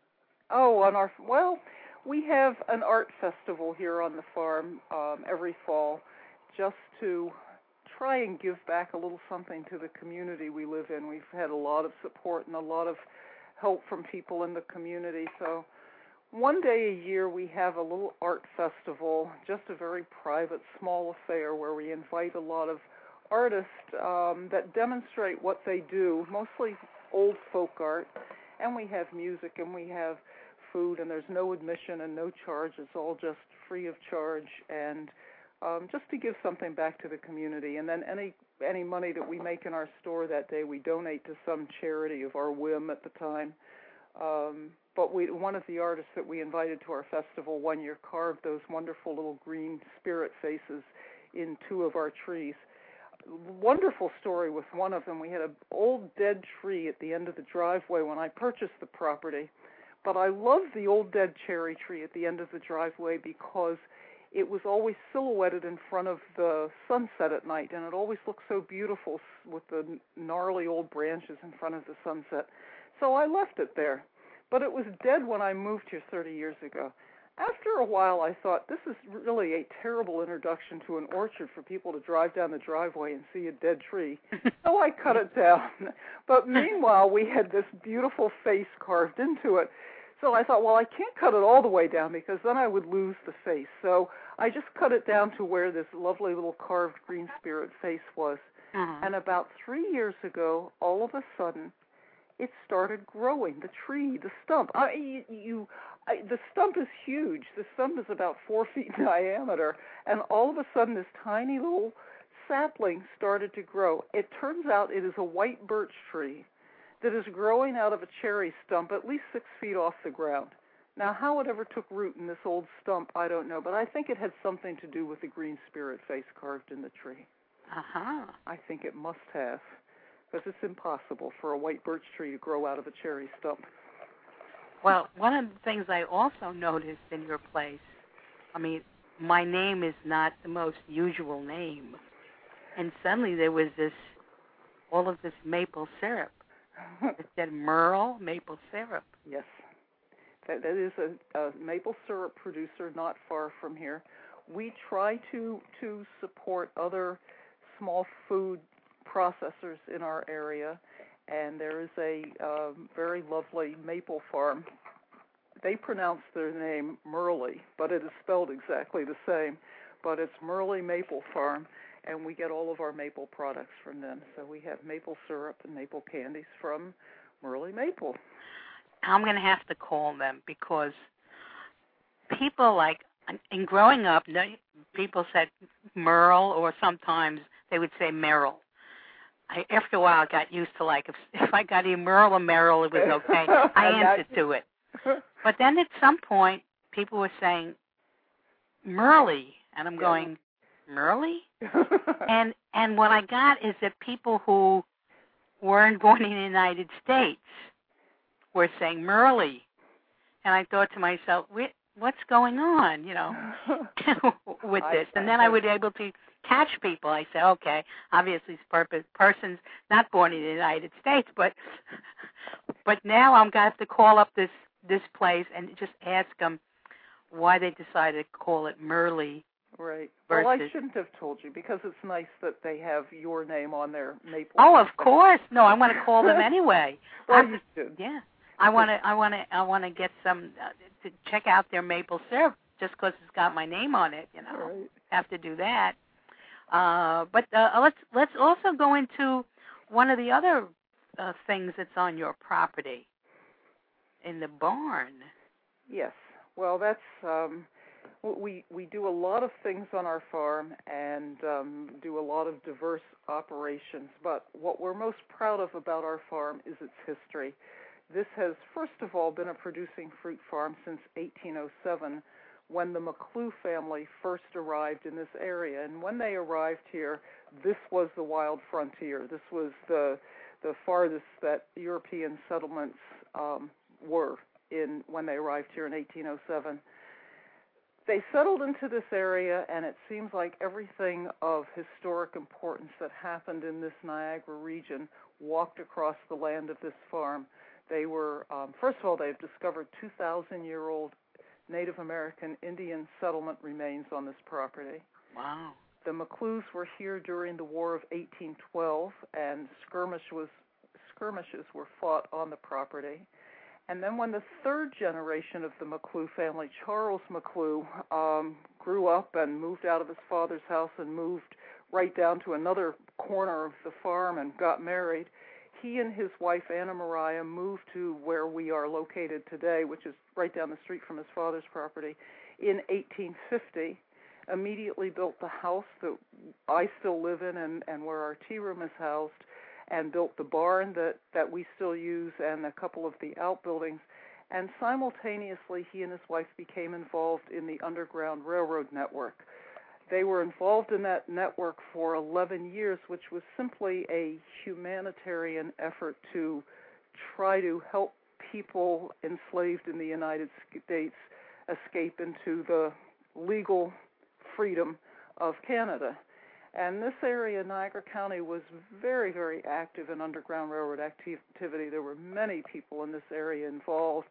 S4: Oh, on our well, we have an art festival here on the farm um, every fall, just to try and give back a little something to the community we live in. We've had a lot of support and a lot of help from people in the community, so. One day a year we have a little art festival, just a very private, small affair where we invite a lot of artists um, that demonstrate what they do, mostly old folk art, and we have music and we have food, and there's no admission and no charge. It's all just free of charge, and um, just to give something back to the community. And then any any money that we make in our store that day, we donate to some charity of our whim at the time. Um, But we, one of the artists that we invited to our festival one year carved those wonderful little green spirit faces in two of our trees. Wonderful story with one of them. We had an old dead tree at the end of the driveway when I purchased the property, but I loved the old dead cherry tree at the end of the driveway because it was always silhouetted in front of the sunset at night, and it always looked so beautiful with the gnarly old branches in front of the sunset. So I left it there. But it was dead when I moved here thirty years ago. after a while, I thought, this is really a terrible introduction to an orchard for people to drive down the driveway and see a dead tree. So I cut it down. But meanwhile, we had this beautiful face carved into it. So I thought, well, I can't cut it all the way down because then I would lose the face. So I just cut it down to where this lovely little carved green spirit face was.
S2: Uh-huh.
S4: And about three years ago, all of a sudden, it started growing. The tree, the stump. I, you, you I, the stump is huge. The stump is about four feet in diameter. And all of a sudden, this tiny little sapling started to grow. It turns out it is a white birch tree that is growing out of a cherry stump at least six feet off the ground. Now, how it ever took root in this old stump, I don't know, but I think it had something to do with the green spirit face carved in the tree.
S2: Uh-huh.
S4: I think it must have, because it's impossible for a white birch tree to grow out of a cherry stump.
S2: Well, one of the things I also noticed in your place, I mean, my name is not the most usual name, and suddenly there was this, all of this maple syrup. It said Merle maple syrup.
S4: Yes. That, that is a, a maple syrup producer not far from here. We try to, to support other small food processors in our area, and there is a uh, very lovely maple farm. They pronounce their name Merle, but it is spelled exactly the same. But it's Merle Maple Farm, and we get all of our maple products from them. So we have maple syrup and maple candies from Merle Maple.
S2: I'm going to have to call them because people like, in growing up, people said Merle, or sometimes they would say Merrill. I, after a while, I got used to, like, if, if I got either Merle or Merrill, it was okay. I answered to it. But then at some point, people were saying Merle, and I'm yeah. going, Merle? and and what I got is that people who weren't born in the United States were saying Merle. And I thought to myself, what's going on, you know, with this? And then I would be able to catch people. I said, okay, obviously this purpose, person's not born in the United States, but but now I'm going to have to call up this, this place and just ask them why they decided to call it Merle.
S4: Right.
S2: Versus...
S4: Well, I shouldn't have told you because it's nice that they have your name on their maple.
S2: Oh, of course. No, I want to call them anyway.
S4: Well, you should.
S2: Yeah. I want to. I want to. I want to get some uh, to check out their maple syrup just because it's got my name on it. You know,
S4: right.
S2: Have to do that. Uh, but uh, let's let's also go into one of the other uh, things that's on your property in the barn.
S4: Yes. Well, that's um, we we do a lot of things on our farm and um, do a lot of diverse operations. But what we're most proud of about our farm is its history. This has, first of all, been a producing fruit farm since eighteen oh seven, when the McClue family first arrived in this area. And when they arrived here, this was the wild frontier. This was the the farthest that European settlements um, were in when they arrived here in eighteen oh seven. They settled into this area, and it seems like everything of historic importance that happened in this Niagara region walked across the land of this farm. They were, um, first of all, they've discovered two thousand year old Native American Indian settlement remains on this property.
S2: Wow.
S4: The McClues were here during the War of eighteen twelve, and skirmish was, skirmishes were fought on the property. And then when the third generation of the McClue family, Charles McClue, um, grew up and moved out of his father's house and moved right down to another corner of the farm and got married, he and his wife, Anna Maria, moved to where we are located today, which is right down the street from his father's property, in eighteen fifty, immediately built the house that I still live in and, and where our tea room is housed, and built the barn that, that we still use and a couple of the outbuildings. And simultaneously, he and his wife became involved in the Underground Railroad network. They were involved in that network for eleven years, which was simply a humanitarian effort to try to help people enslaved in the United States escape into the legal freedom of Canada. And this area, Niagara County, was very, very active in Underground Railroad activity. There were many people in this area involved.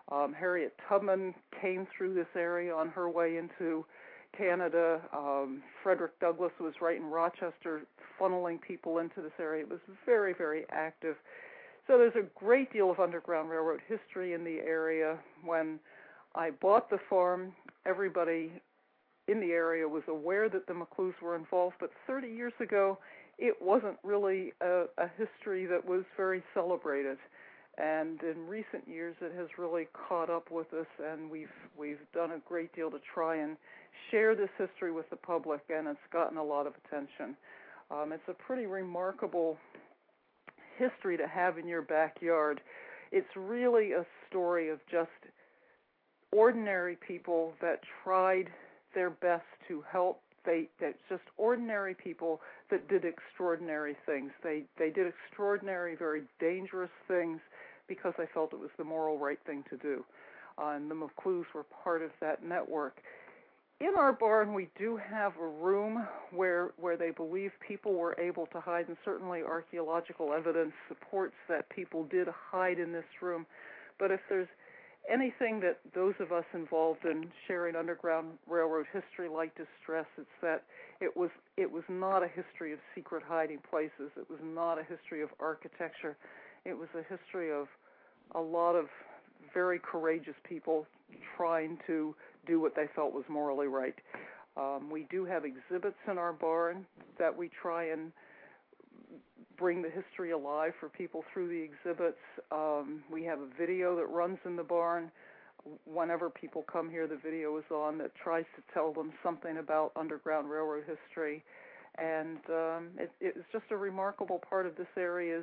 S4: Um, Harriet Tubman came through this area on her way into Canada. Um, Frederick Douglass was right in Rochester funneling people into this area. It was very, very active. So there's a great deal of Underground Railroad history in the area. When I bought the farm, everybody in the area was aware that the McClues were involved, but thirty years ago, it wasn't really a, a history that was very celebrated. And in recent years, it has really caught up with us, and we've we've done a great deal to try and share this history with the public, and it's gotten a lot of attention. Um, it's a pretty remarkable history to have in your backyard. It's really a story of just ordinary people that tried their best to help. They that's just ordinary people that did extraordinary things. They they did extraordinary, very dangerous things because they felt it was the moral right thing to do. Uh, and the McClues were part of that network. In our barn, we do have a room where where they believe people were able to hide, and certainly archaeological evidence supports that people did hide in this room. But if there's anything that those of us involved in sharing Underground Railroad history like to stress, it's that it was it was not a history of secret hiding places. It was not a history of architecture. It was a history of a lot of very courageous people trying to do what they felt was morally right. Um, we do have exhibits in our barn that we try and bring the history alive for people through the exhibits. Um, we have a video that runs in the barn. Whenever people come here, the video is on that tries to tell them something about Underground Railroad history. And um, it, it's just a remarkable part of this area's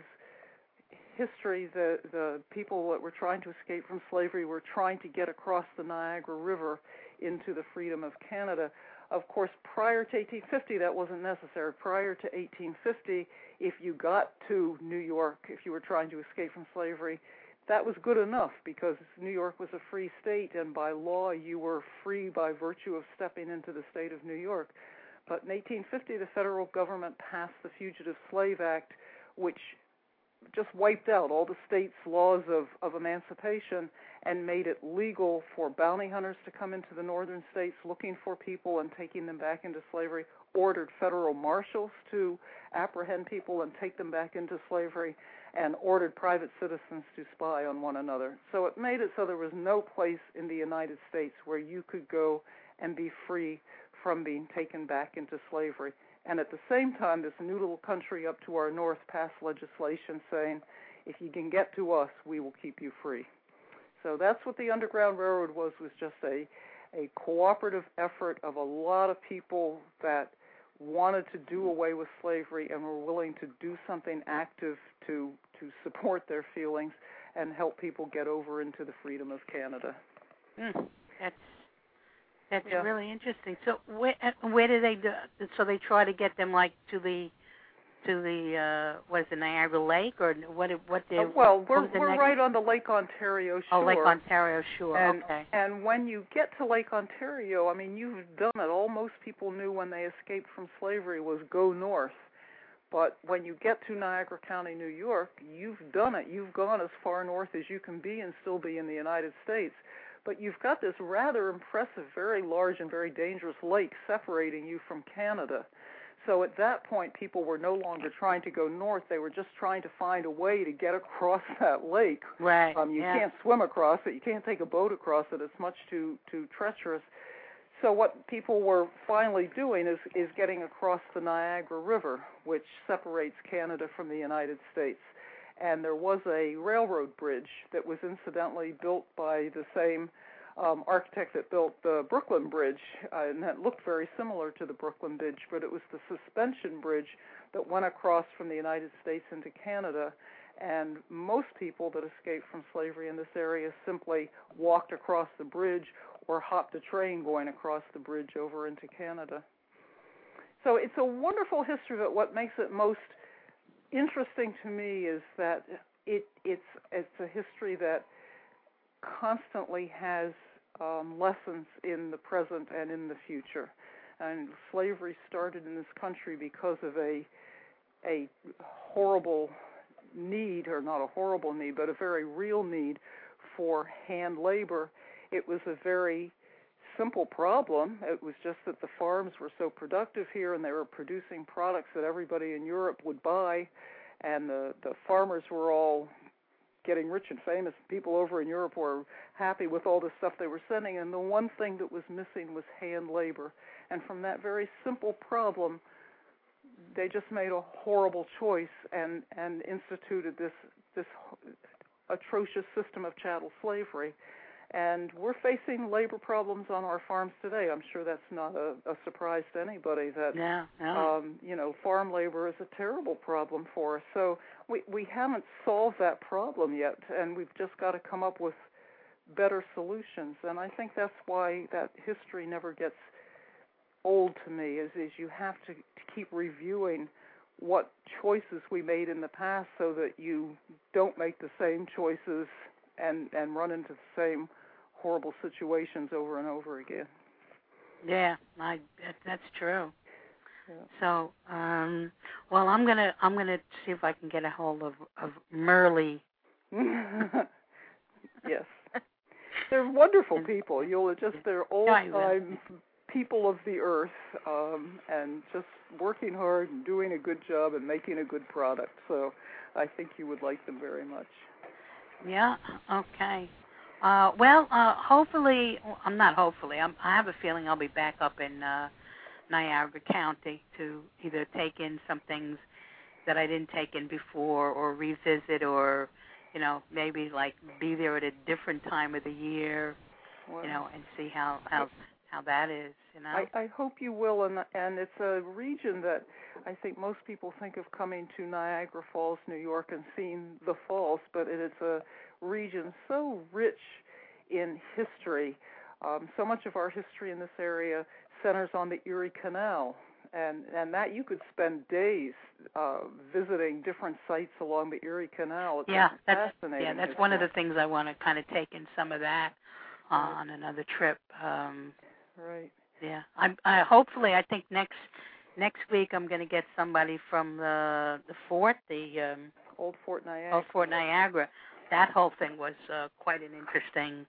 S4: history. The, the people that were trying to escape from slavery were trying to get across the Niagara River into the freedom of Canada. Of course, prior to eighteen fifty, that wasn't necessary. Prior to eighteen fifty, if you got to New York, if you were trying to escape from slavery, that was good enough because New York was a free state, and by law you were free by virtue of stepping into the state of New York. But in eighteen fifty, the federal government passed the Fugitive Slave Act, which just wiped out all the states' laws of, of emancipation and made it legal for bounty hunters to come into the northern states looking for people and taking them back into slavery, ordered federal marshals to apprehend people and take them back into slavery, and ordered private citizens to spy on one another. So it made it so there was no place in the United States where you could go and be free from being taken back into slavery. And at the same time, this new little country up to our north passed legislation saying, if you can get to us, we will keep you free. So that's what the Underground Railroad was, was just a, a cooperative effort of a lot of people that wanted to do away with slavery and were willing to do something active to, to support their feelings and help people get over into the freedom of Canada.
S2: Mm, that's That's
S4: yeah.
S2: really interesting. So where where do they do? So they try to get them like to the to the uh, what is it, Niagara Lake, or what? What? They,
S4: uh, well, we're
S2: what
S4: we're
S2: next?
S4: right on the Lake Ontario shore.
S2: Oh, Lake Ontario shore.
S4: And,
S2: okay.
S4: And when you get to Lake Ontario, I mean, you've done it. All most people knew when they escaped from slavery was go north. But when you get to Niagara County, New York, you've done it. You've gone as far north as you can be and still be in the United States. But you've got this rather impressive, very large and very dangerous lake separating you from Canada. So at that point, people were no longer trying to go north. They were just trying to find a way to get across that lake.
S2: Right.
S4: Um, you
S2: yeah.
S4: can't swim across it. You can't take a boat across it. It's much too too treacherous. So what people were finally doing is, is getting across the Niagara River, which separates Canada from the United States. And there was a railroad bridge that was incidentally built by the same um, architect that built the Brooklyn Bridge, uh, and that looked very similar to the Brooklyn Bridge, but it was the suspension bridge that went across from the United States into Canada. And most people that escaped from slavery in this area simply walked across the bridge or hopped a train going across the bridge over into Canada. So it's a wonderful history, but what makes it most interesting to me is that it, it's it's a history that constantly has um, lessons in the present and in the future. And slavery started in this country because of a a horrible need, or not a horrible need, but a very real need for hand labor, it was a very simple problem. It was just that the farms were so productive here and they were producing products that everybody in Europe would buy, and the, the farmers were all getting rich and famous. People over in Europe were happy with all the stuff they were sending, and the one thing that was missing was hand labor. And from that very simple problem, they just made a horrible choice and, and instituted this this atrocious system of chattel slavery. And we're facing labor problems on our farms today. I'm sure that's not a, a surprise to anybody that,
S2: yeah, yeah.
S4: Um, you know, farm labor is a terrible problem for us. So we, we haven't solved that problem yet, and we've just got to come up with better solutions. And I think that's why that history never gets old to me, is, is you have to, to keep reviewing what choices we made in the past so that you don't make the same choices and, and run into the same horrible situations over and over again.
S2: Yeah, I, that, that's true.
S4: Yeah.
S2: So, um, well, I'm gonna I'm gonna see if I can get a hold of of Merle.
S4: Yes, they're wonderful people. You'll just they're old time people of the earth, um, and just working hard and doing a good job and making a good product. So, I think you would like them very much.
S2: Yeah. Okay. Uh, well, uh, hopefully, I'm not hopefully. I'm, I have a feeling I'll be back up in uh, Niagara County to either take in some things that I didn't take in before, or revisit, or you know, maybe like be there at a different time of the year, well, you know, and see how how how that is. You know.
S4: I, I hope you will, and and it's a region that I think most people think of coming to Niagara Falls, New York, and seeing the falls, but it is a region so rich in history. Um, so much of our history in this area centers on the Erie Canal, and, and that you could spend days uh, visiting different sites along the Erie Canal. It's
S2: yeah, that's
S4: fascinating.
S2: Yeah, that's one of the things I want to kind of take in some of that uh, right. on another trip. Um,
S4: right.
S2: Yeah, I, I hopefully I think next next week I'm going to get somebody from the the fort, the um,
S4: Old Fort Niagara.
S2: Old Fort Niagara. That whole thing was uh, quite an interesting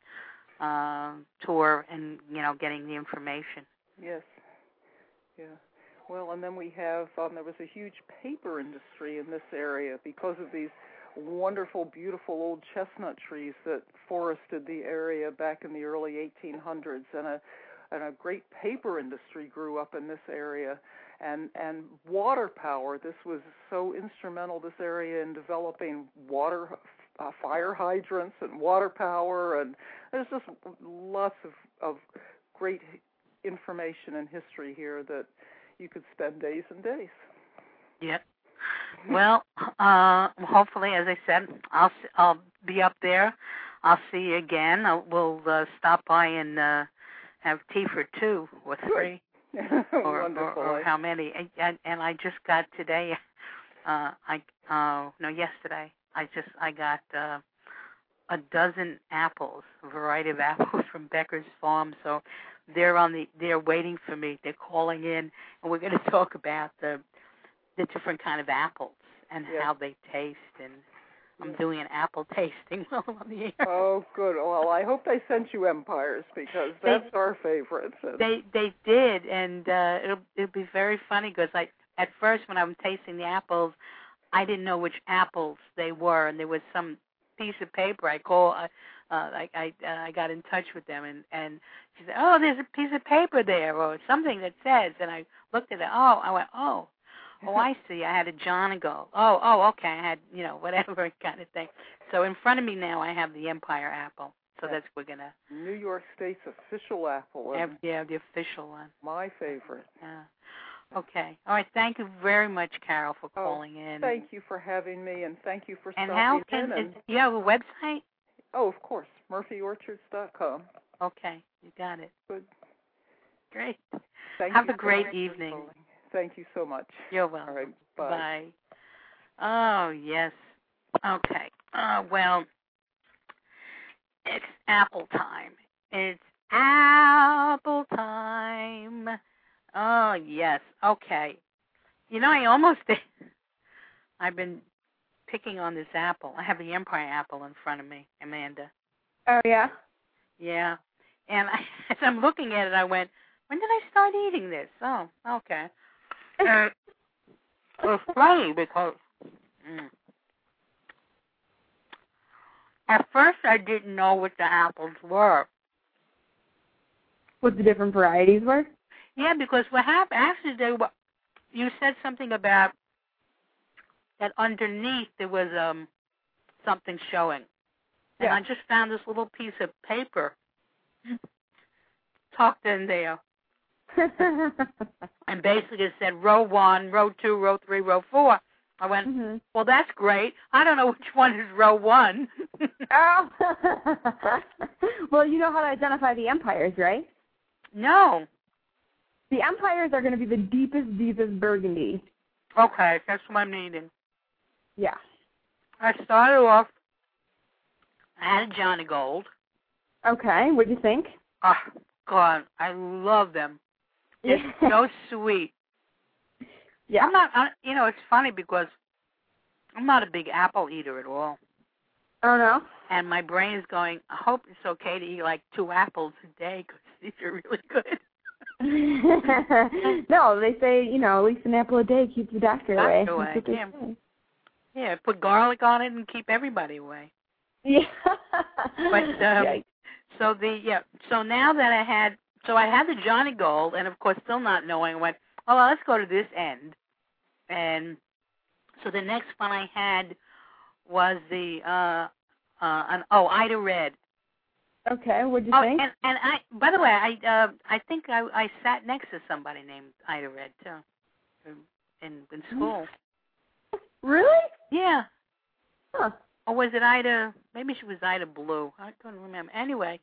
S2: uh, tour, and you know, getting the information.
S4: Yes. Yeah. Well, and then we have um, there was a huge paper industry in this area because of these wonderful, beautiful old chestnut trees that forested the area back in the early eighteen hundreds, and a and a great paper industry grew up in this area, and and water power. This was so instrumental, this area, in developing water, uh, fire hydrants and water power, and there's just lots of, of great information and history here that you could spend days and days.
S2: Yep. Well, uh, hopefully, as I said, I'll I'll be up there. I'll see you again. I'll, we'll uh, stop by and uh, have tea for two or three, or, or, or how many. And, and I just got today. Uh, I uh, no yesterday. I just I got uh, a dozen apples, a variety of apples from Becker's Farm. So they're on the they're waiting for me. They're calling in, and we're going to talk about the the different kind of apples and yeah. how they taste. And I'm doing an apple tasting while I'm on the air.
S4: Oh, good. Well, I hope they sent you Empires, because that's they, our favorite.
S2: They they did, and uh, it'll it'll be very funny, because I at first when I was tasting the apples, I didn't know which apples they were, and there was some piece of paper. I call uh, uh, I I, uh, I got in touch with them, and and she said, "Oh, there's a piece of paper there, or something that says." And I looked at it. Oh, I went, "Oh." Oh, I see. I had a John ago. Oh, oh, okay. I had, you know, whatever kind of thing. So in front of me now, I have the Empire apple. So yeah. that's we're gonna.
S4: New York State's official apple.
S2: Yeah, yeah, the official one.
S4: My favorite.
S2: Yeah. Okay. All right. Thank you very much, Carol, for
S4: oh,
S2: calling in.
S4: Thank you for having me, and thank you for
S2: and
S4: stopping
S2: how can,
S4: in. And
S2: is, you have a website?
S4: Oh, of course. Murphy Orchards dot com.
S2: Okay. You got it.
S4: Good.
S2: Great.
S4: Thank
S2: have
S4: you
S2: a great evening.
S4: Thank you so much.
S2: You're welcome.
S4: All right, bye.
S2: Bye. Oh, yes. Okay. Uh, well, it's apple time. It's apple time. Oh, yes. Okay. You know, I almost did. I've been picking on this apple. I have the Empire apple in front of me, Amanda.
S5: Oh, yeah?
S2: Yeah. And I, as I'm looking at it, I went, when did I start eating this? Oh, okay. Uh, it's funny because mm, at first I didn't know what the apples were.
S5: What the different varieties were?
S2: Yeah, because what happened, actually, they were, you said something about that underneath there was um something showing. And
S5: yeah.
S2: I just found this little piece of paper tucked in there. And basically it said row one, row two, row three, row four. I went, mm-hmm. Well, that's great. I don't know which one is row one.
S5: Oh. Well, you know how to identify the empires, right?
S2: No.
S5: The empires are going to be the deepest, deepest burgundy.
S2: Okay, that's what I'm needing.
S5: Yeah.
S2: I started off, I had a Johnny Gold.
S5: Okay, what'd you think?
S2: Oh, God, I love them. It's
S5: yeah.
S2: so sweet.
S5: Yeah.
S2: I'm not, I, you know, it's funny because I'm not a big apple eater at all.
S5: Oh, no?
S2: And my brain is going, I hope it's okay to eat like two apples a day because these are really good.
S5: No, they say, you know, at least an apple a day keeps the doctor away.
S2: Doctor away.
S5: That's what
S2: Yeah.
S5: they say.
S2: Yeah, put garlic on it and keep everybody away.
S5: Yeah.
S2: But, um, yeah. so the, yeah, so now that I had, so I had the Johnny Gold, and of course still not knowing, I went, oh, well, let's go to this end. And so the next one I had was the, uh, uh, an, oh, Ida Red.
S5: Okay, what'd you
S2: oh,
S5: think?
S2: And, and I, by the way, I, uh, I think I, I sat next to somebody named Ida Red too, in, in school.
S5: Really?
S2: Yeah.
S5: Huh.
S2: Or was it Ida? Maybe she was Ida Blue. I don't remember. Anyway.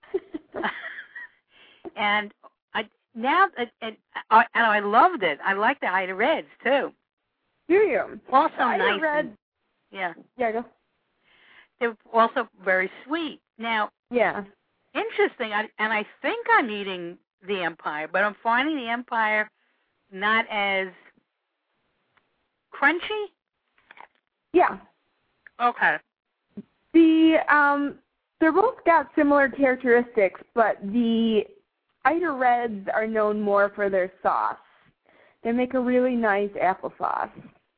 S2: and I now and, and I, and I loved it. I like the Ida Reds too.
S5: Do you?
S2: Also
S5: Ida
S2: nice.
S5: Red.
S2: And, yeah.
S5: Yeah. Go.
S2: They're also very sweet. Now.
S5: Yeah.
S2: Interesting. I, and I think I'm eating the Empire, but I'm finding the Empire not as crunchy.
S5: Yeah.
S2: Okay.
S5: The um, they're both got similar characteristics, but the Ida Reds are known more for their sauce. They make a really nice applesauce.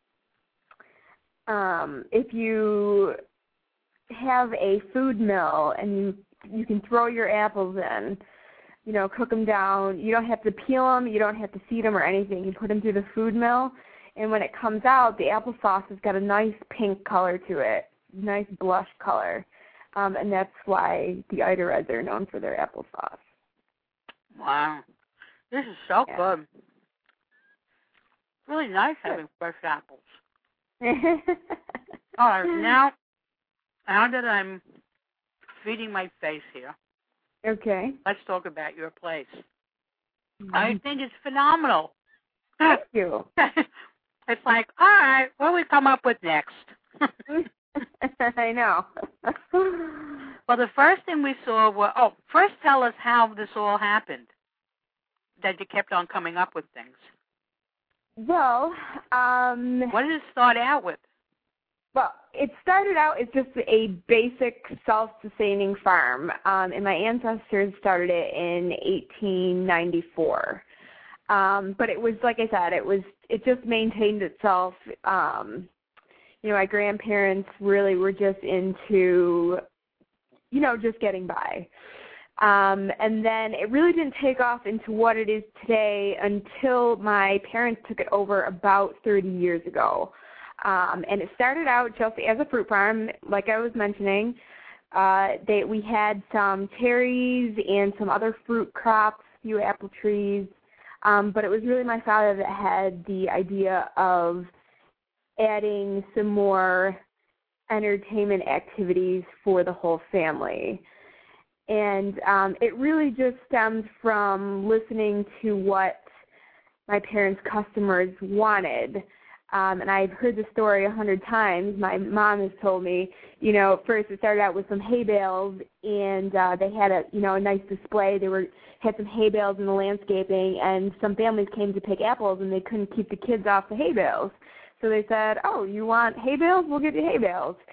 S5: Um, if you have a food mill and you you can throw your apples in, you know, cook them down. You don't have to peel them. You don't have to seed them or anything. You put them through the food mill. And when it comes out, the applesauce has got a nice pink color to it, nice blush color. Um, and that's why the Ida Reds are known for their applesauce.
S2: Wow. This is so
S5: yeah.
S2: good. Really nice having fresh apples. All right, now, now that I'm feeding my face here,
S5: okay,
S2: let's talk about your place.
S5: Mm-hmm.
S2: I think it's phenomenal.
S5: Thank you.
S2: It's like, all right, what do we come up with next?
S5: I know.
S2: Well, the first thing we saw was, oh, first tell us how this all happened, that you kept on coming up with things.
S5: Well, um...
S2: what did it start out with?
S5: Well, it started out as just a basic self-sustaining farm, um, and my ancestors started it in eighteen ninety-four. Um, but it was, like I said, it was it just maintained itself. Um, you know, my grandparents really were just into, you know, just getting by. Um, and then it really didn't take off into what it is today until my parents took it over about thirty years ago. Um, and it started out just as a fruit farm, like I was mentioning. Uh, they, we had some cherries and some other fruit crops, a few apple trees. Um, but it was really my father that had the idea of adding some more entertainment activities for the whole family. And um, it really just stems from listening to what my parents' customers wanted. Um, and I've heard the story a hundred times. My mom has told me, you know, first it started out with some hay bales, and uh, they had a, you know, a nice display. They were had some hay bales in the landscaping, and some families came to pick apples, and they couldn't keep the kids off the hay bales. So they said, oh, you want hay bales? We'll give you hay bales.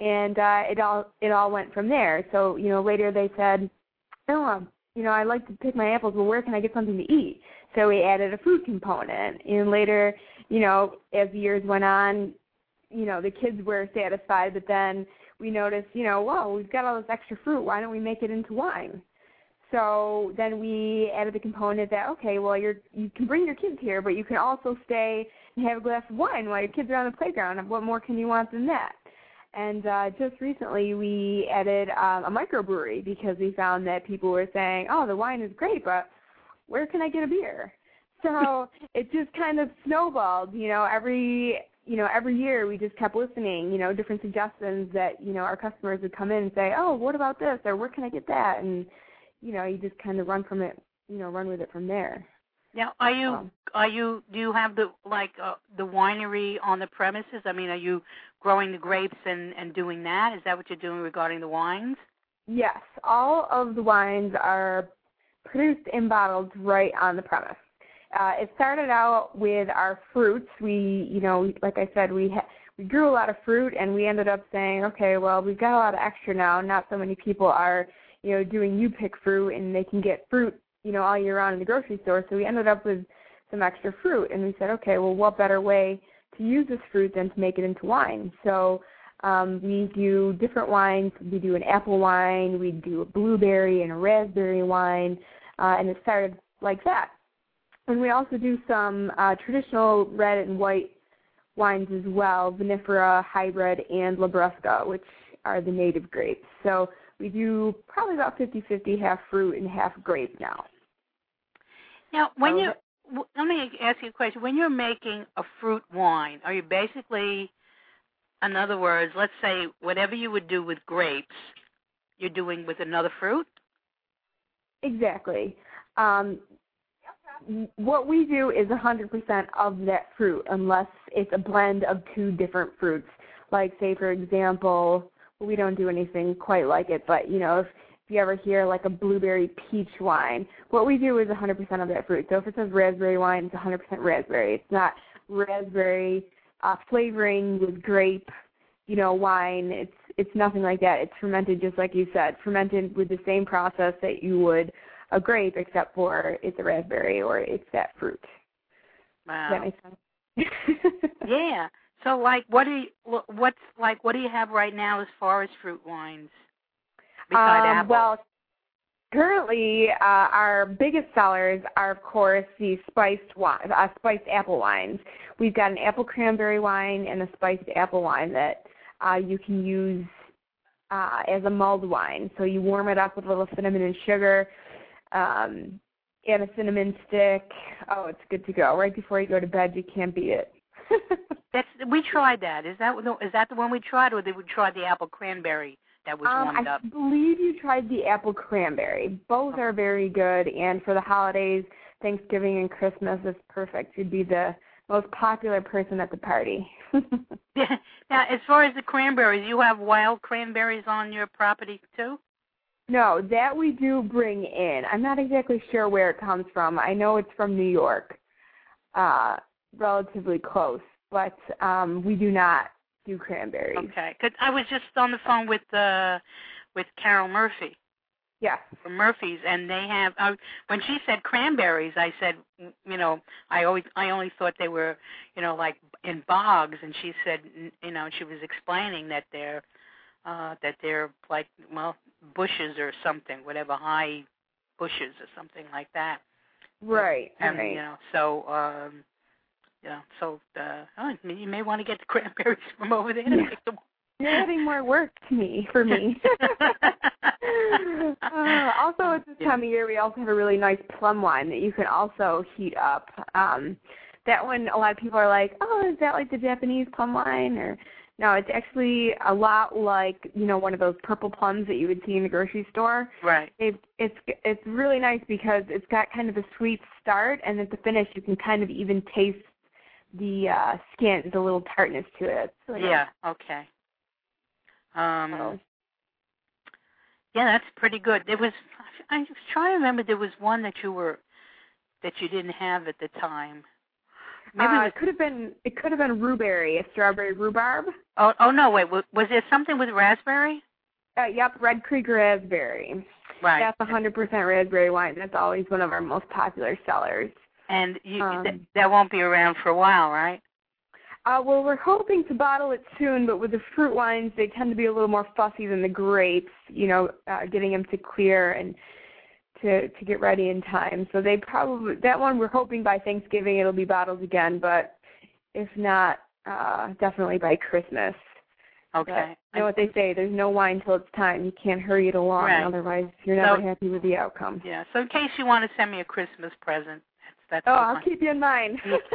S5: and uh, it all it all went from there. So you know, later they said, oh, um, you know, I like to pick my apples, but where can I get something to eat? So we added a fruit component, and later, you know, as the years went on, you know, the kids were satisfied, but then we noticed, you know, whoa, we've got all this extra fruit. Why don't we make it into wine? So then we added the component that, okay, well, you're, you can bring your kids here, but you can also stay and have a glass of wine while your kids are on the playground. What more can you want than that? And uh, just recently we added um, a microbrewery because we found that people were saying, oh, the wine is great, but where can I get a beer? So it just kind of snowballed. You know, every you know every year we just kept listening. You know, different suggestions that you know our customers would come in and say, oh, what about this, or where can I get that? And you know, you just kind of run from it. You know, run with it from there.
S2: Now, are you
S5: Um,
S2: are you do you have the like uh, the winery on the premises? I mean, are you growing the grapes and and doing that? Is that what you're doing regarding the wines?
S5: Yes, all of the wines are produced and bottled right on the premise. Uh, it started out with our fruits. We, you know, like I said, we ha- we grew a lot of fruit, and we ended up saying, okay, well, we've got a lot of extra now. Not so many people are, you know, doing you pick fruit, and they can get fruit, you know, all year round in the grocery store. So we ended up with some extra fruit, and we said, okay, well, what better way to use this fruit than to make it into wine? So um, we do different wines. We do an apple wine. We do a blueberry and a raspberry wine, uh, and it started like that. And we also do some uh, traditional red and white wines as well, vinifera, hybrid, and Labrusca, which are the native grapes. So we do probably about fifty-fifty, half fruit and half grape now.
S2: Now, when
S5: So
S2: you w- let me ask you a question. When you're making a fruit wine, are you basically, in other words, let's say whatever you would do with grapes, you're doing with another fruit?
S5: Exactly. Um, what we do is one hundred percent of that fruit unless it's a blend of two different fruits. Like, say, for example, we don't do anything quite like it, but, you know, if, if you ever hear like a blueberry peach wine, what we do is one hundred percent of that fruit. So if it says raspberry wine, it's one hundred percent raspberry. It's not raspberry uh, flavoring with grape, you know, wine. It's it's nothing like that. It's fermented just like you said, fermented with the same process that you would a grape, except for it's a raspberry or it's that fruit.
S2: Wow.
S5: Does that make sense?
S2: Yeah. So, like, what do you what's like? What do you have right now as far as fruit wines? Besides
S5: um,
S2: apple.
S5: Well, currently uh, our biggest sellers are, of course, the spiced wine, uh, spiced apple wines. We've got an apple cranberry wine and a spiced apple wine that uh, you can use uh, as a mulled wine. So you warm it up with a little cinnamon and sugar. Um, and a cinnamon stick. Oh, it's good to go. Right before you go to bed, you can't beat it.
S2: That's we tried that. Is that the, is that the one we tried, or did we try the apple cranberry that was
S5: um,
S2: warmed
S5: I
S2: up?
S5: believe you tried the apple cranberry. Both are very good, and for the holidays, Thanksgiving and Christmas, it's perfect. You'd be the most popular person at the party.
S2: Now, as far as the cranberries, you have wild cranberries on your property too?
S5: No, that we do bring in. I'm not exactly sure where it comes from. I know it's from New York, uh, relatively close, but um, we do not do cranberries.
S2: Okay, because I was just on the phone with uh, with Carol Murphy.
S5: Yes.
S2: From Murphy's, and they have. Uh, when she said cranberries, I said, you know, I always, I only thought they were, you know, like in bogs, and she said, you know, she was explaining that they're. Uh, that they're like, well, bushes or something, whatever, high bushes or something like that.
S5: Right,
S2: and,
S5: right.
S2: You know, so, um, you know, so uh, oh, you may want to get the cranberries from over there.
S5: Yeah.
S2: Take them.
S5: You're adding more work to me, for me. uh, also, at this
S2: yeah.
S5: time of year, we also have a really nice plum wine that you can also heat up. Um, that one, a lot of people are like, oh, is that like the Japanese plum wine? Or no, it's actually a lot like, you know, one of those purple plums that you would see in the grocery store.
S2: Right.
S5: It, it's it's really nice because it's got kind of a sweet start, and at the finish, you can kind of even taste the uh, skin, the little tartness to it. So,
S2: yeah. Nice. Okay. Um.
S5: So.
S2: Yeah, that's pretty good. There was, I was trying to remember, there was one that you were, that you didn't have at the time. Maybe
S5: uh,
S2: it, was,
S5: it could have been it could have been rhubarb, a strawberry rhubarb.
S2: oh, oh no, wait. Was, was there something with raspberry?
S5: Uh, yep, Red Creek raspberry.
S2: Right.
S5: That's one hundred percent raspberry wine. That's always one of our most popular sellers.
S2: And you,
S5: um,
S2: th- that won't be around for a while, right?
S5: Uh, well, we're hoping to bottle it soon, but with the fruit wines, they tend to be a little more fussy than the grapes, you know, uh, getting them to clear and to to get ready in time. So they probably, that one we're hoping by Thanksgiving it'll be bottled again, but if not, uh, definitely by Christmas.
S2: Okay.
S5: But you know what they say, there's no wine till it's time. You can't hurry it along,
S2: Right.
S5: otherwise you're never
S2: So,
S5: happy with the outcome.
S2: Yeah, so in case you want to send me a Christmas present, that's, that's
S5: Oh,
S2: the
S5: I'll
S2: one.
S5: keep you in mind.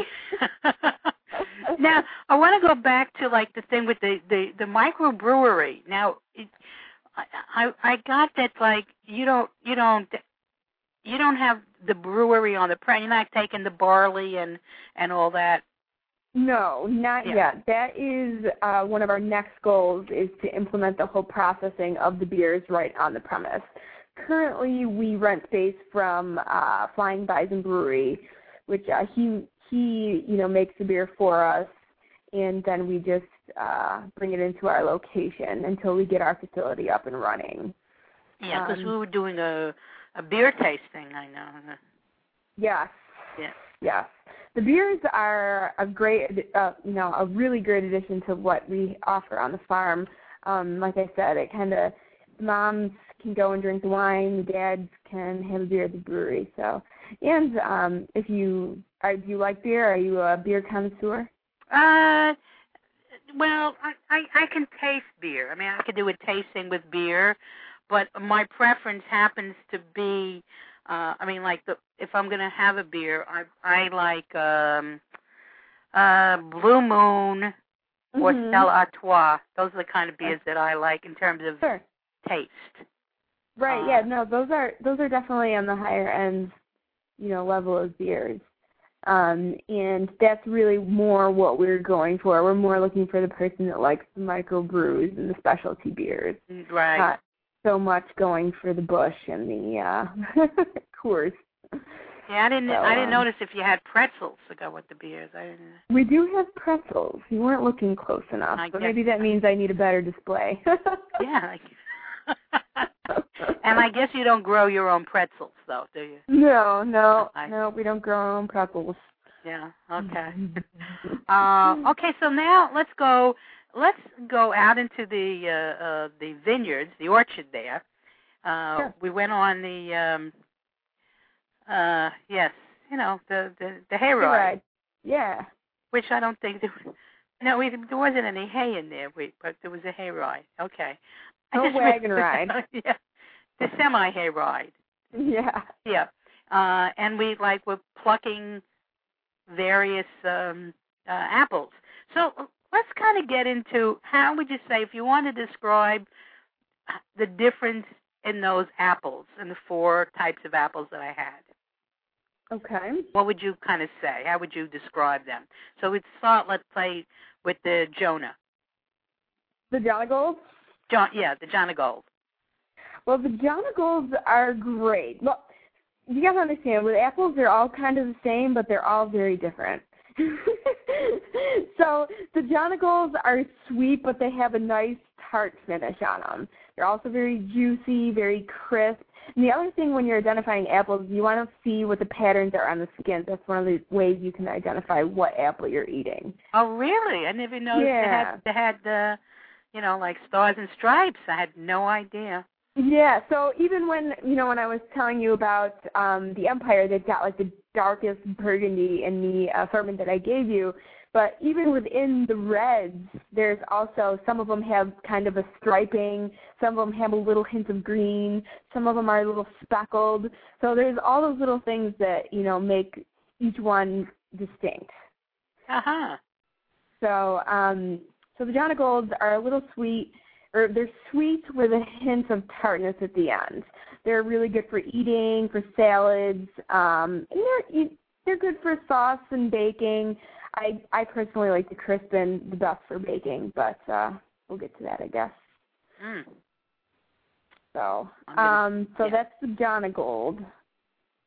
S2: Now, I want to go back to, like, the thing with the, the, the microbrewery. Now, it, I, I I got that, like, you don't you don't you don't have the brewery on the pre. You're not taking the barley and and all that.
S5: No, not
S2: Yeah.
S5: yet. That is uh, one of our next goals, is to implement the whole processing of the beers right on the premise. Currently, we rent space from uh, Flying Bison Brewery, which uh, he he you know makes the beer for us, and then we just uh, bring it into our location until we get our facility up and running.
S2: Yeah, because
S5: Um,
S2: we were doing a a beer tasting. I know.
S5: Yes.
S2: Yeah.
S5: Yes. The beers are a great, uh, you know, a really great addition to what we offer on the farm. Um, like I said, it kind of, moms can go and drink the wine, the dads can have a beer at the brewery. So, and um, if you, are, do you like beer? Are you a beer connoisseur?
S2: Uh, well, I, I I can taste beer. I mean, I could do a tasting with beer, but my preference happens to be, uh, I mean, like the if I'm going to have a beer, I I like um, uh, Blue Moon or
S5: Mhm.
S2: Stella Artois. Those are the kind of beers that I like in terms of
S5: Sure.
S2: taste.
S5: Right.
S2: Uh,
S5: yeah. No, those are those are definitely on the higher end, you know, level of beers. Um, and that's really more what we're going for. We're more looking for the person that likes the microbrews and the specialty beers.
S2: Right.
S5: Not so much going for the Busch and the uh, Coors.
S2: Yeah, I didn't.
S5: So,
S2: I didn't
S5: um,
S2: notice if you had pretzels to go with the beers. I didn't.
S5: We do have pretzels. You weren't looking close enough,
S2: I
S5: but
S2: guess-
S5: maybe that means I need a better display.
S2: Yeah. And I guess you don't grow your own pretzels, though, do you?
S5: No, no,
S2: I-
S5: no. We don't grow our own pretzels.
S2: Yeah. Okay. uh, okay. So now let's go. Let's go out into the uh, uh, the vineyards, the orchard there. Uh,
S5: Sure.
S2: We went on the um, uh, yes, you know, the the, the hay ride,
S5: Right. Yeah.
S2: which I don't think there was. No, we, there wasn't any hay in there, we, but there was a hay ride. Okay. I
S5: A
S2: just
S5: wagon
S2: remember-
S5: ride.
S2: Yeah. The semi hay ride.
S5: Yeah.
S2: Yeah. Uh, and we like were plucking various um, uh, apples. So let's kind of get into, how would you say, if you want to describe the difference in those apples, in the four types of apples that I had,
S5: Okay.
S2: what would you kind of say? How would you describe them? So we'd start, let's say, with the Jonah.
S5: The Jolly Golds?
S2: John, yeah, the Jonah Gold.
S5: Well, the Jolly Golds are great. Well, you got to understand, with apples, they're all kind of the same, but they're all very different. So the Jolly Golds are sweet, but they have a nice tart finish on them. They're also very juicy, very crisp. And the other thing when you're identifying apples, you want to see what the patterns are on the skins. That's one of the ways you can identify what apple you're eating.
S2: Oh, really? I never noticed
S5: Yeah.
S2: they had, they had uh, you know, like stars and stripes. I had no idea.
S5: Yeah, so even when, you know, when I was telling you about um, the Empire, they've got like the darkest burgundy in the assortment that I gave you, but even within the reds, there's also, some of them have kind of a striping, some of them have a little hint of green, some of them are a little speckled, so there's all those little things that, you know, make each one distinct.
S2: Uh-huh.
S5: So, um, so the Jolly Golds are a little sweet, or they're sweet with a hint of tartness at the end. They're really good for eating, for salads, um, and they're they're good for sauce and baking. I I personally like the Crispin the best for baking, but uh, we'll get to that, I guess.
S2: Mm.
S5: So,
S2: I'm gonna-
S5: um, so
S2: yeah.
S5: that's the Jolly Gold.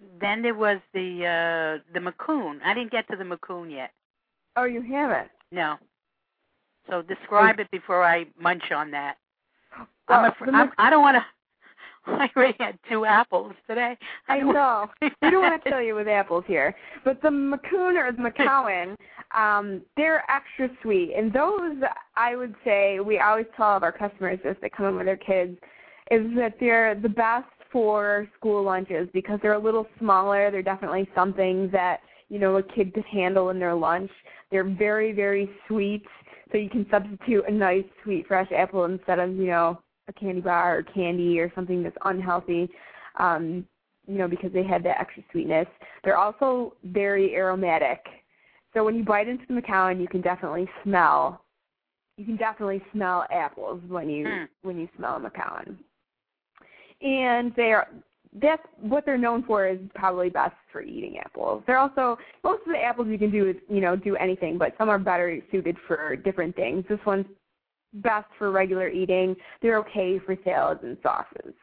S2: then there was the uh, the Macoun. I didn't get to the Macoun yet.
S5: Oh, you haven't?
S2: No. So describe it before I munch on that.
S5: Well,
S2: I'm afraid, I'm, I don't want to. I already had two apples today.
S5: I know. We don't want to kill you with apples here. But the Macoun or the Macallan, um, they're extra sweet. And those, I would say, we always tell all of our customers this that come in with their kids, is that they're the best for school lunches because they're a little smaller. They're definitely something that, you know, a kid could handle in their lunch. They're very, very sweet. So you can substitute a nice, sweet, fresh apple instead of, you know, a candy bar or candy or something that's unhealthy, um, you know, because they had that extra sweetness. They're also very aromatic. So when you bite into the Macallan, you can definitely smell, you can definitely smell apples when you mm. when you smell a Macallan. And they're that's what they're known for is probably best for eating apples. They're also, most of the apples you can do is, you know, do anything, but some are better suited for different things. This one's best for regular eating. They're okay for salads and sauces.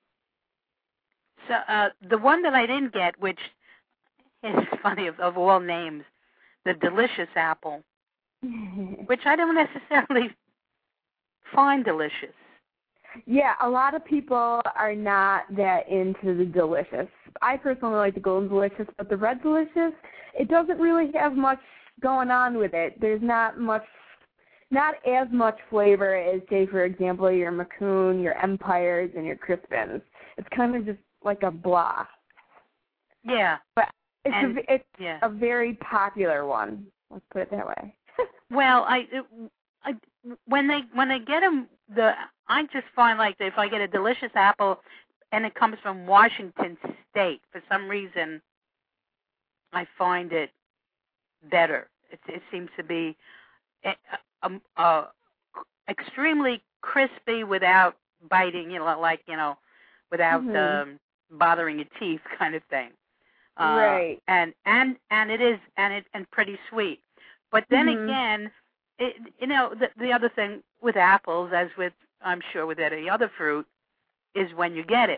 S2: So uh, the one that I didn't get, which is funny of, of all names, the delicious apple, which I don't necessarily find delicious.
S5: Yeah, a lot of people are not that into the delicious. I personally like the golden delicious, but the red delicious, it doesn't really have much going on with it. There's not much, not as much flavor as, say, for example, your Macoun, your Empires, and your Crispins. It's kind of just like a blah.
S2: Yeah.
S5: But it's
S2: and,
S5: a, it's
S2: yeah.
S5: a very popular one. Let's put it that way.
S2: Well, I, I when they when they get them, the I just find like that if I get a delicious apple and it comes from Washington State, for some reason, I find it better. It, it seems to be a, a, a extremely crispy without biting, you know, like you know, without mm-hmm. um, bothering your teeth, kind of thing. Uh,
S5: right.
S2: And and and it is and it and pretty sweet. But then mm-hmm. again, it, you know, the, the other thing with apples, as with, I'm sure with any other fruit, is when you get it.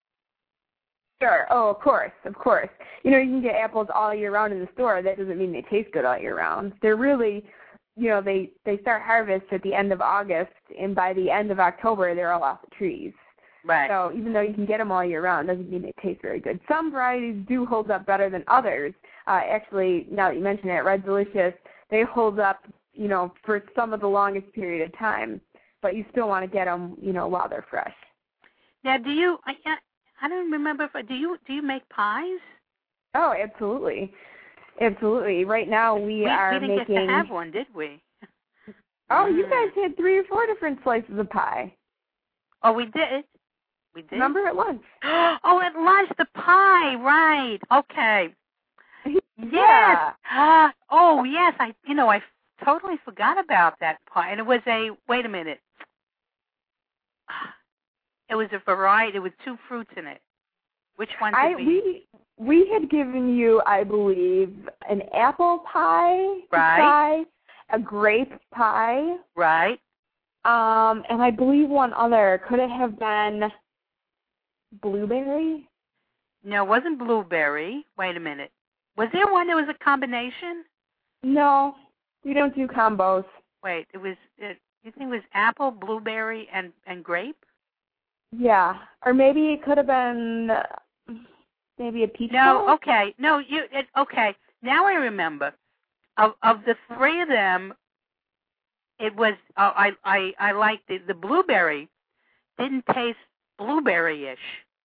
S5: Sure. Oh, of course, of course. You know, you can get apples all year round in the store. That doesn't mean they taste good all year round. They're really, you know, they, they start harvest at the end of August, and by the end of October, they're all off the trees.
S2: Right.
S5: So even though you can get them all year round, doesn't mean they taste very good. Some varieties do hold up better than others. Uh, actually, now that you mention it, Red Delicious, they hold up, you know, for some of the longest period of time. But you still want to get them, you know, while they're fresh.
S2: Now, do you? I, I don't remember. If, do you do you make pies?
S5: Oh, absolutely, absolutely. Right now we,
S2: we
S5: are
S2: we didn't
S5: making.
S2: get to have one, did we?
S5: Oh, mm. you guys had three or four different slices of pie.
S2: Oh, we did. We did.
S5: Remember at lunch?
S2: Oh, at lunch, the pie, right? Okay.
S5: Yeah.
S2: Yes. Oh, yes. I, you know, I totally forgot about that pie. And it was a. Wait a minute. It was a variety with two fruits in it. Which one did
S5: I,
S2: we?
S5: We we had given you, I believe, an apple pie.
S2: Right.
S5: Pie, a grape pie.
S2: Right.
S5: Um, and I believe one other. Could it have been blueberry?
S2: No, it wasn't blueberry. Wait a minute. Was there one that was a combination?
S5: No, we don't do combos.
S2: Wait, it was. It, you think it was apple, blueberry, and and grape?
S5: Yeah, or maybe it could have been uh, maybe a peach.
S2: No,
S5: pie?
S2: okay, no, you. It, okay, now I remember. Of of the three of them, it was. Uh, I I I liked the the blueberry. Didn't taste blueberry-ish.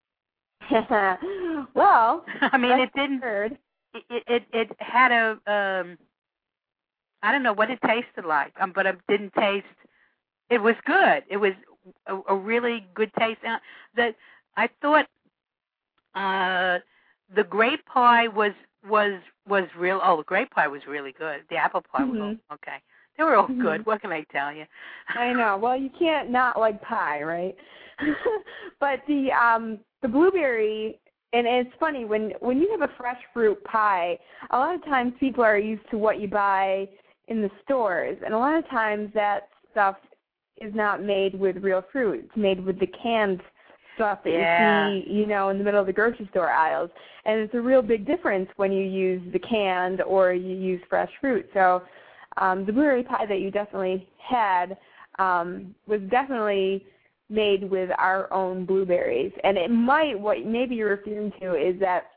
S5: Well,
S2: I mean, it didn't.
S5: Heard.
S2: It, it it had a um, I don't know what it tasted like, um, but it didn't taste. It was good. It was a, a really good taste. Uh, that I thought uh, the grape pie was was was real. Oh, the grape pie was really good. The apple pie
S5: mm-hmm.
S2: was all, okay. They were all
S5: mm-hmm.
S2: good. What can I tell you?
S5: I know. Well, you can't not like pie, right? But the um the blueberry. And it's funny, when, when you have a fresh fruit pie, a lot of times people are used to what you buy in the stores. And a lot of times that stuff is not made with real fruit. It's made with the canned stuff that
S2: yeah.
S5: you see, you know, in the middle of the grocery store aisles. And it's a real big difference when you use the canned or you use fresh fruit. So um, the blueberry pie that you definitely had um, was definitely made with our own blueberries. And it might, what maybe you're referring to is that,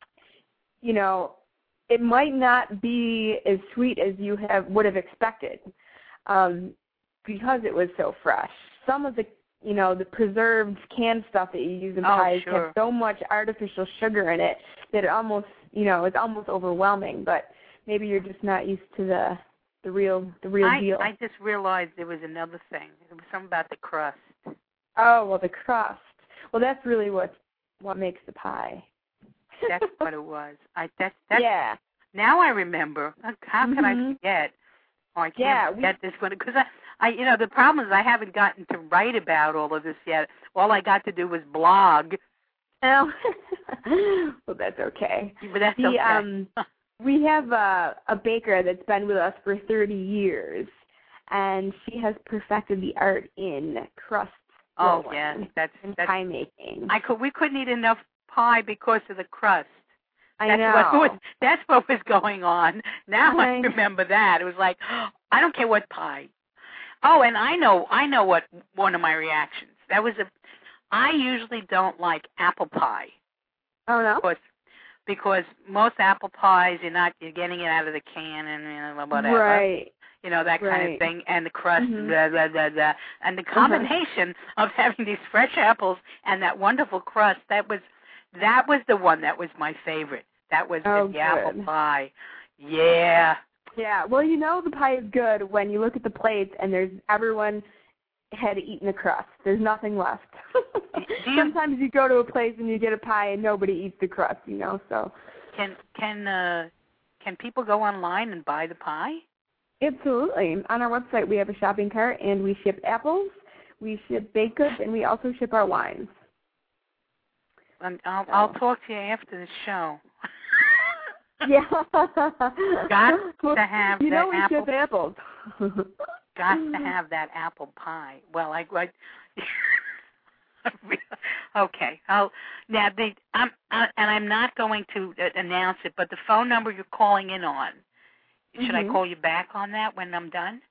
S5: you know, it might not be as sweet as you have would have expected um, because it was so fresh. Some of the, you know, the preserved canned stuff that you use in
S2: oh,
S5: pies
S2: sure.
S5: have so much artificial sugar in it that it almost, you know, it's almost overwhelming. But maybe you're just not used to the the real the real
S2: I,
S5: deal.
S2: I just realized there was another thing. There was something about the crust.
S5: Oh, well, the crust. Well, that's really what what makes the pie.
S2: That's what it was. I that's that's
S5: yeah.
S2: Now I remember. How can
S5: mm-hmm.
S2: I forget? Oh, I can't
S5: yeah,
S2: forget we, this one because I, I, you know, the problem is I haven't gotten to write about all of this yet. All I got to do was blog.
S5: Oh, well, that's okay.
S2: But that's
S5: the,
S2: okay.
S5: Um, we have a, a baker that's been with us for thirty years, and she has perfected the art in crust
S2: Oh
S5: rolling
S2: yes, that's
S5: and
S2: that's,
S5: pie making.
S2: I could. We couldn't eat enough pie because of the crust.
S5: I
S2: that's
S5: know.
S2: What was, that's what was going on. Now I,
S5: I
S2: remember that. It was like, oh, I don't care what pie. Oh, and I know, I know what one of my reactions. That was a. I usually don't like apple pie.
S5: Oh no.
S2: Because, because most apple pies, you're not you're getting it out of the can and you know, whatever.
S5: Right.
S2: You know, that kind
S5: right.
S2: of thing, and the crust,
S5: mm-hmm.
S2: blah, blah, blah, blah. And the combination uh-huh. of having these fresh apples and that wonderful crust, that was that was the one that was my favorite. That was
S5: oh,
S2: the
S5: good.
S2: apple pie. Yeah.
S5: Yeah, well, you know the pie is good when you look at the plates and there's everyone had eaten the crust. There's nothing left.
S2: you,
S5: Sometimes you go to a place and you get a pie and nobody eats the crust, you know, so.
S2: Can can uh, can people go online and buy the pie?
S5: Absolutely. On our website, we have a shopping cart, and we ship apples, we ship baked goods, and we also ship our wines.
S2: Um, I'll, so. I'll talk to you after the show.
S5: Yeah.
S2: Got
S5: well,
S2: to have
S5: you
S2: that
S5: know we
S2: apple.
S5: ship apples.
S2: Got to have that apple pie. Well, I. I okay. I'll now. The, I'm uh, and I'm not going to uh, announce it, but the phone number you're calling in on. Should
S5: mm-hmm.
S2: I call you back on that when I'm done?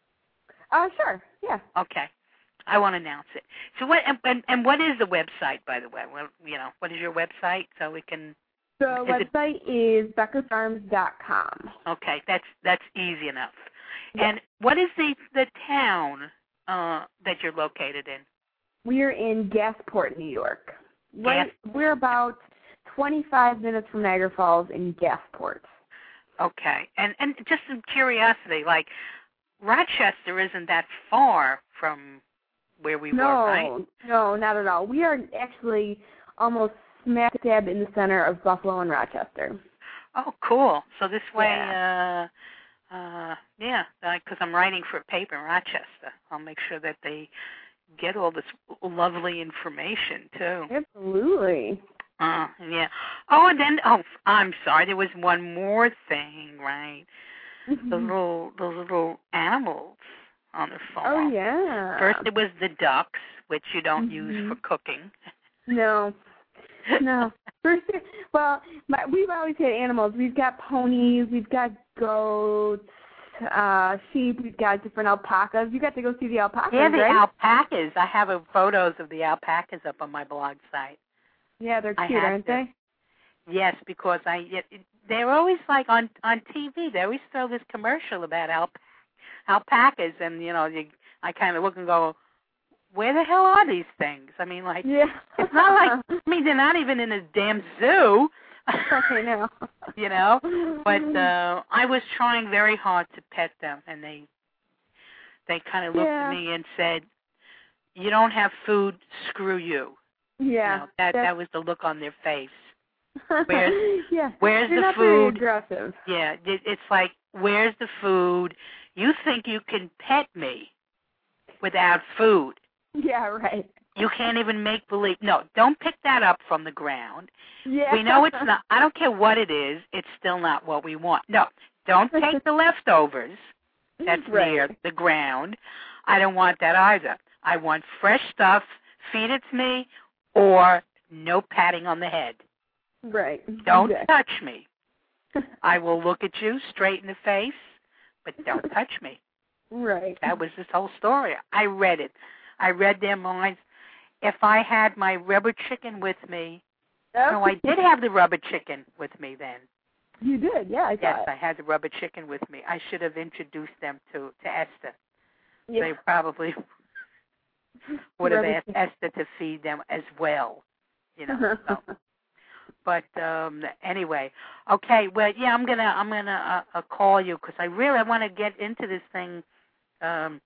S5: Uh, sure. Yeah.
S2: Okay. I want to announce it. So what? And, and, and what is the website, by the way? Well, you know, what is your website so we can?
S5: The
S2: is
S5: website it, is becker farms dot com.
S2: Okay, that's that's easy enough.
S5: Yeah.
S2: And what is the the town uh, that you're located in?
S5: We're in Gasport, New York. Right.
S2: Gas-
S5: We're about twenty-five minutes from Niagara Falls in Gasport.
S2: Okay, and and just in curiosity, like Rochester isn't that far from where we
S5: no,
S2: were, right?
S5: No, not at all. We are actually almost smack dab in the center of Buffalo and Rochester.
S2: Oh, cool. So this way,
S5: yeah,
S2: uh, uh, yeah, because I'm writing for a paper in Rochester. I'll make sure that they get all this lovely information, too.
S5: Absolutely.
S2: Uh, yeah. Oh, and then, oh, I'm sorry, there was one more thing, right?
S5: Mm-hmm.
S2: The little, those little animals on the farm.
S5: Oh, yeah.
S2: First it was the ducks, which you don't
S5: mm-hmm.
S2: use for cooking.
S5: No. No. First, well, my, we've always had animals. We've got ponies, we've got goats, uh, sheep, we've got different alpacas. You got to go see the alpacas,
S2: Yeah, the
S5: right?
S2: alpacas. I have a, photos of the alpacas up on my blog site.
S5: Yeah, they're cute, aren't
S2: to.
S5: they?
S2: Yes, because I they're always like on on T V. They always throw this commercial about alp- alpacas, and you know, you, I kind of look and go, where the hell are these things? I mean, like,
S5: yeah.
S2: it's not like, I mean, they're not even in a damn zoo.
S5: I know.
S2: You know, but uh, I was trying very hard to pet them, and they they kind of looked
S5: yeah.
S2: at me and said, "You don't have food, screw you."
S5: Yeah,
S2: you know, that that was the look on their face.
S5: Where's, yeah,
S2: where's
S5: They're
S2: the
S5: not
S2: food?
S5: Very aggressive.
S2: Yeah, it, it's like, where's the food? You think you can pet me without food?
S5: Yeah, right.
S2: You can't even make believe. No, don't pick that up from the ground.
S5: Yeah.
S2: We know it's not. I don't care what it is. It's still not what we want. No, don't take the leftovers that's
S5: right.
S2: near the ground. I don't want that either. I want fresh stuff. Feed it to me, or no patting on the head.
S5: Right.
S2: Don't
S5: exactly.
S2: touch me. I will look at you straight in the face, but don't touch me.
S5: Right.
S2: That was this whole story. I read it. I read their minds. If I had my rubber chicken with me,
S5: Oh.
S2: no, I did have the rubber chicken with me then.
S5: You did, yeah, I
S2: Yes,
S5: thought.
S2: I had the rubber chicken with me. I should have introduced them to, to Esther.
S5: Yeah.
S2: They probably would have
S5: Rubber
S2: asked Esther to feed them as well. You know. So. But um, anyway, okay. Well, yeah, I'm gonna I'm gonna uh, uh, call you because I really want to get into this thing. Um,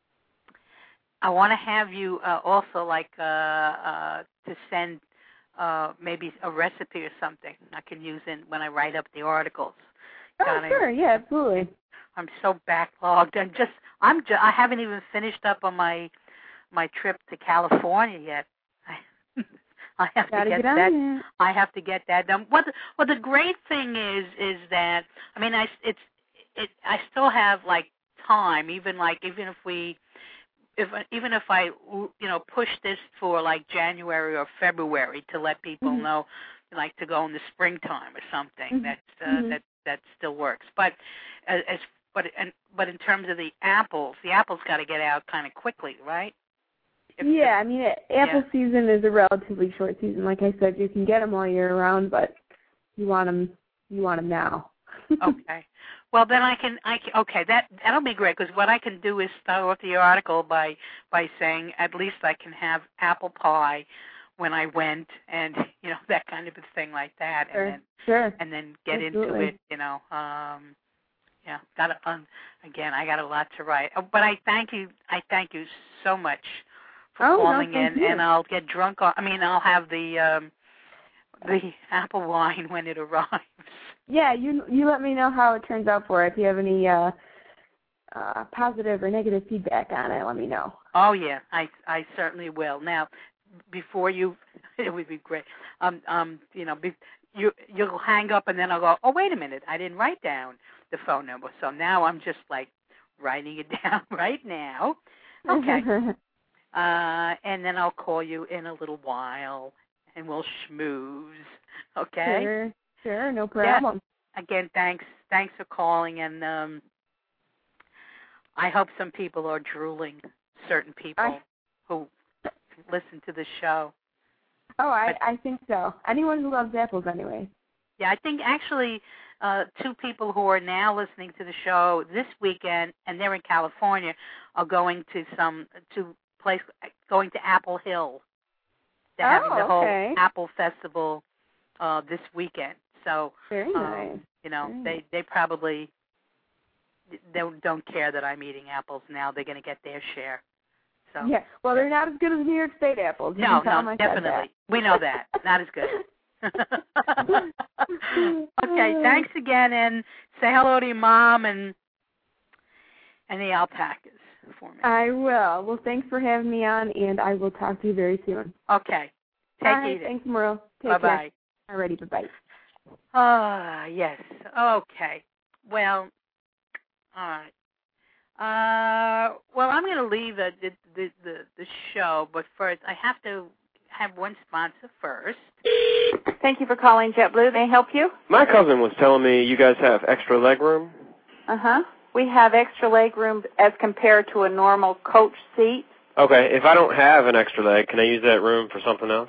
S2: I want to have you uh, also like uh, uh, to send uh, maybe a recipe or something I can use in when I write up the articles.
S5: Oh,
S2: Kinda,
S5: sure, yeah, absolutely.
S2: I'm so backlogged. I'm just I'm just, I haven't even finished up on my my trip to California yet. I, I have
S5: Gotta
S2: to get,
S5: get on
S2: that.
S5: there.
S2: I have to get that done. What the, well, the great thing is is that I mean I it's it I still have like time, even like even if we if even if I you know push this for like January or February to let people
S5: mm-hmm.
S2: know, like to go in the springtime or something.
S5: Mm-hmm.
S2: That uh,
S5: mm-hmm.
S2: that that still works. But as, as but and but in terms of the apples, the apples got to get out kind of quickly, right? If
S5: yeah, I mean, apple
S2: yeah.
S5: season is a relatively short season. Like I said, you can get them all year round, but you want them, you want them now.
S2: Okay. Well, then I can, I can, okay, that, that'll be great, because what I can do is start off the article by, by saying at least I can have apple pie when I went, and, you know, that kind of a thing like that,
S5: Sure,
S2: and then,
S5: sure.
S2: and then get
S5: Absolutely.
S2: into it, you know, um, yeah, got to, um, again, I got a lot to write, oh, but I thank you, I thank you so much for
S5: oh,
S2: calling
S5: no, thank
S2: in,
S5: you.
S2: and I'll get drunk on, I mean, I'll have the, um, the apple wine when it arrives.
S5: Yeah, you you let me know how it turns out for it. If you have any uh, uh, positive or negative feedback on it, let me know.
S2: Oh yeah, I I certainly will. Now, before you, it would be great. Um um you know, be, you you'll hang up and then I'll go. Oh wait a minute, I didn't write down the phone number. So now I'm just like writing it down right now. Okay. uh, and then I'll call you in a little while and we'll schmooze. Okay.
S5: Sure. Sure, no problem.
S2: Yeah. Again, thanks. Thanks for calling, and um, I hope some people are drooling. Certain people
S5: I,
S2: who listen to the show.
S5: Oh, I,
S2: but,
S5: I think so. Anyone who loves apples, anyway.
S2: Yeah, I think actually uh, two people who are now listening to the show this weekend, and they're in California, are going to some to place going to Apple Hill. They're
S5: oh,
S2: having the whole
S5: okay.
S2: Apple Festival uh, this weekend. So,
S5: Very
S2: um,
S5: nice.
S2: you know,
S5: Very
S2: they,
S5: nice.
S2: they probably they don't care that I'm eating apples now. They're going to get their share. So
S5: yeah, well, they're not as good as New York State apples. You
S2: no,
S5: can tell
S2: no,
S5: them I said
S2: definitely.
S5: that.
S2: We know that. Not as good. Okay, thanks again, and say hello to your mom and and the alpacas for me.
S5: I will. Well, thanks for having me on, and I will talk to you very soon.
S2: Okay. Take
S5: All right,
S2: it easy.
S5: thanks, Merle. Take
S2: Bye-bye.
S5: care. Alrighty, bye-bye.
S2: Ah, uh, yes. Okay. Well, all right. Uh, well, I'm going to leave the, the the the the show, but first I have to have one sponsor first.
S6: Thank you for calling JetBlue. May I help you?
S7: My cousin was telling me you guys have extra leg room.
S6: Uh-huh. We have extra leg room as compared to a normal coach seat.
S7: Okay, if I don't have an extra leg, can I use that room for something else?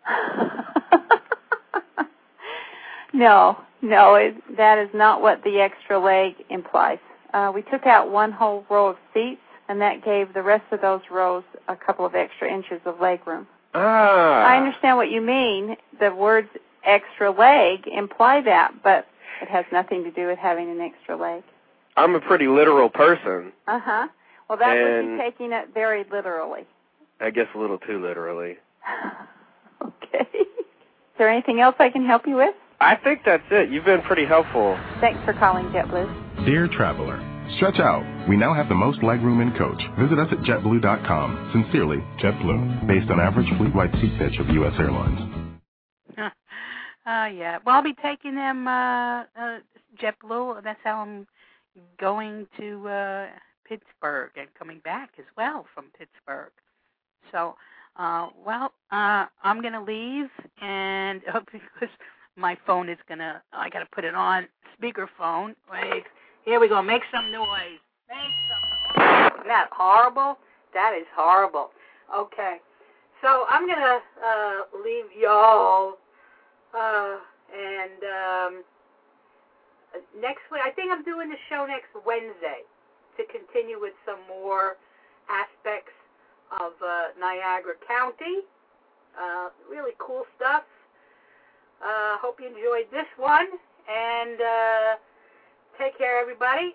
S6: No, no, it, that is not what the extra leg implies. Uh, we took out one whole row of seats, and that gave the rest of those rows a couple of extra inches of leg room.
S7: Ah.
S6: I understand what you mean. The words extra leg imply that, but it has nothing to do with having an extra leg.
S7: I'm a pretty literal person.
S6: Uh-huh. Well, that would
S7: And
S6: be taking it very literally.
S7: I guess a little too literally.
S6: Okay. Is there anything else I can help you with?
S7: I think that's it. You've been pretty helpful.
S6: Thanks for calling JetBlue.
S8: Dear traveler, stretch out. We now have the most legroom in coach. Visit us at jet blue dot com. Sincerely, JetBlue, based on average fleet-wide seat pitch of U S Airlines.
S2: Oh, uh, yeah. Well, I'll be taking them uh, uh, JetBlue. That's how I'm going to uh, Pittsburgh and coming back as well from Pittsburgh. So Uh, well, uh, I'm going to leave, and uh, because my phone is going to, I got to put it on speakerphone. Wait, here we go. Make some noise. Make some noise. Isn't that horrible? That is horrible. Okay, so I'm going to uh, leave y'all, uh, and um, next week, I think I'm doing the show next Wednesday to continue with some more aspects of uh, Niagara County. Uh, really cool stuff. Uh, hope you enjoyed this one, and uh, take care, everybody.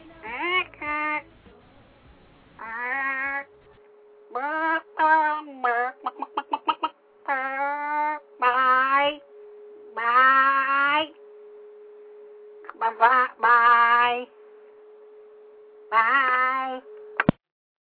S2: Bye.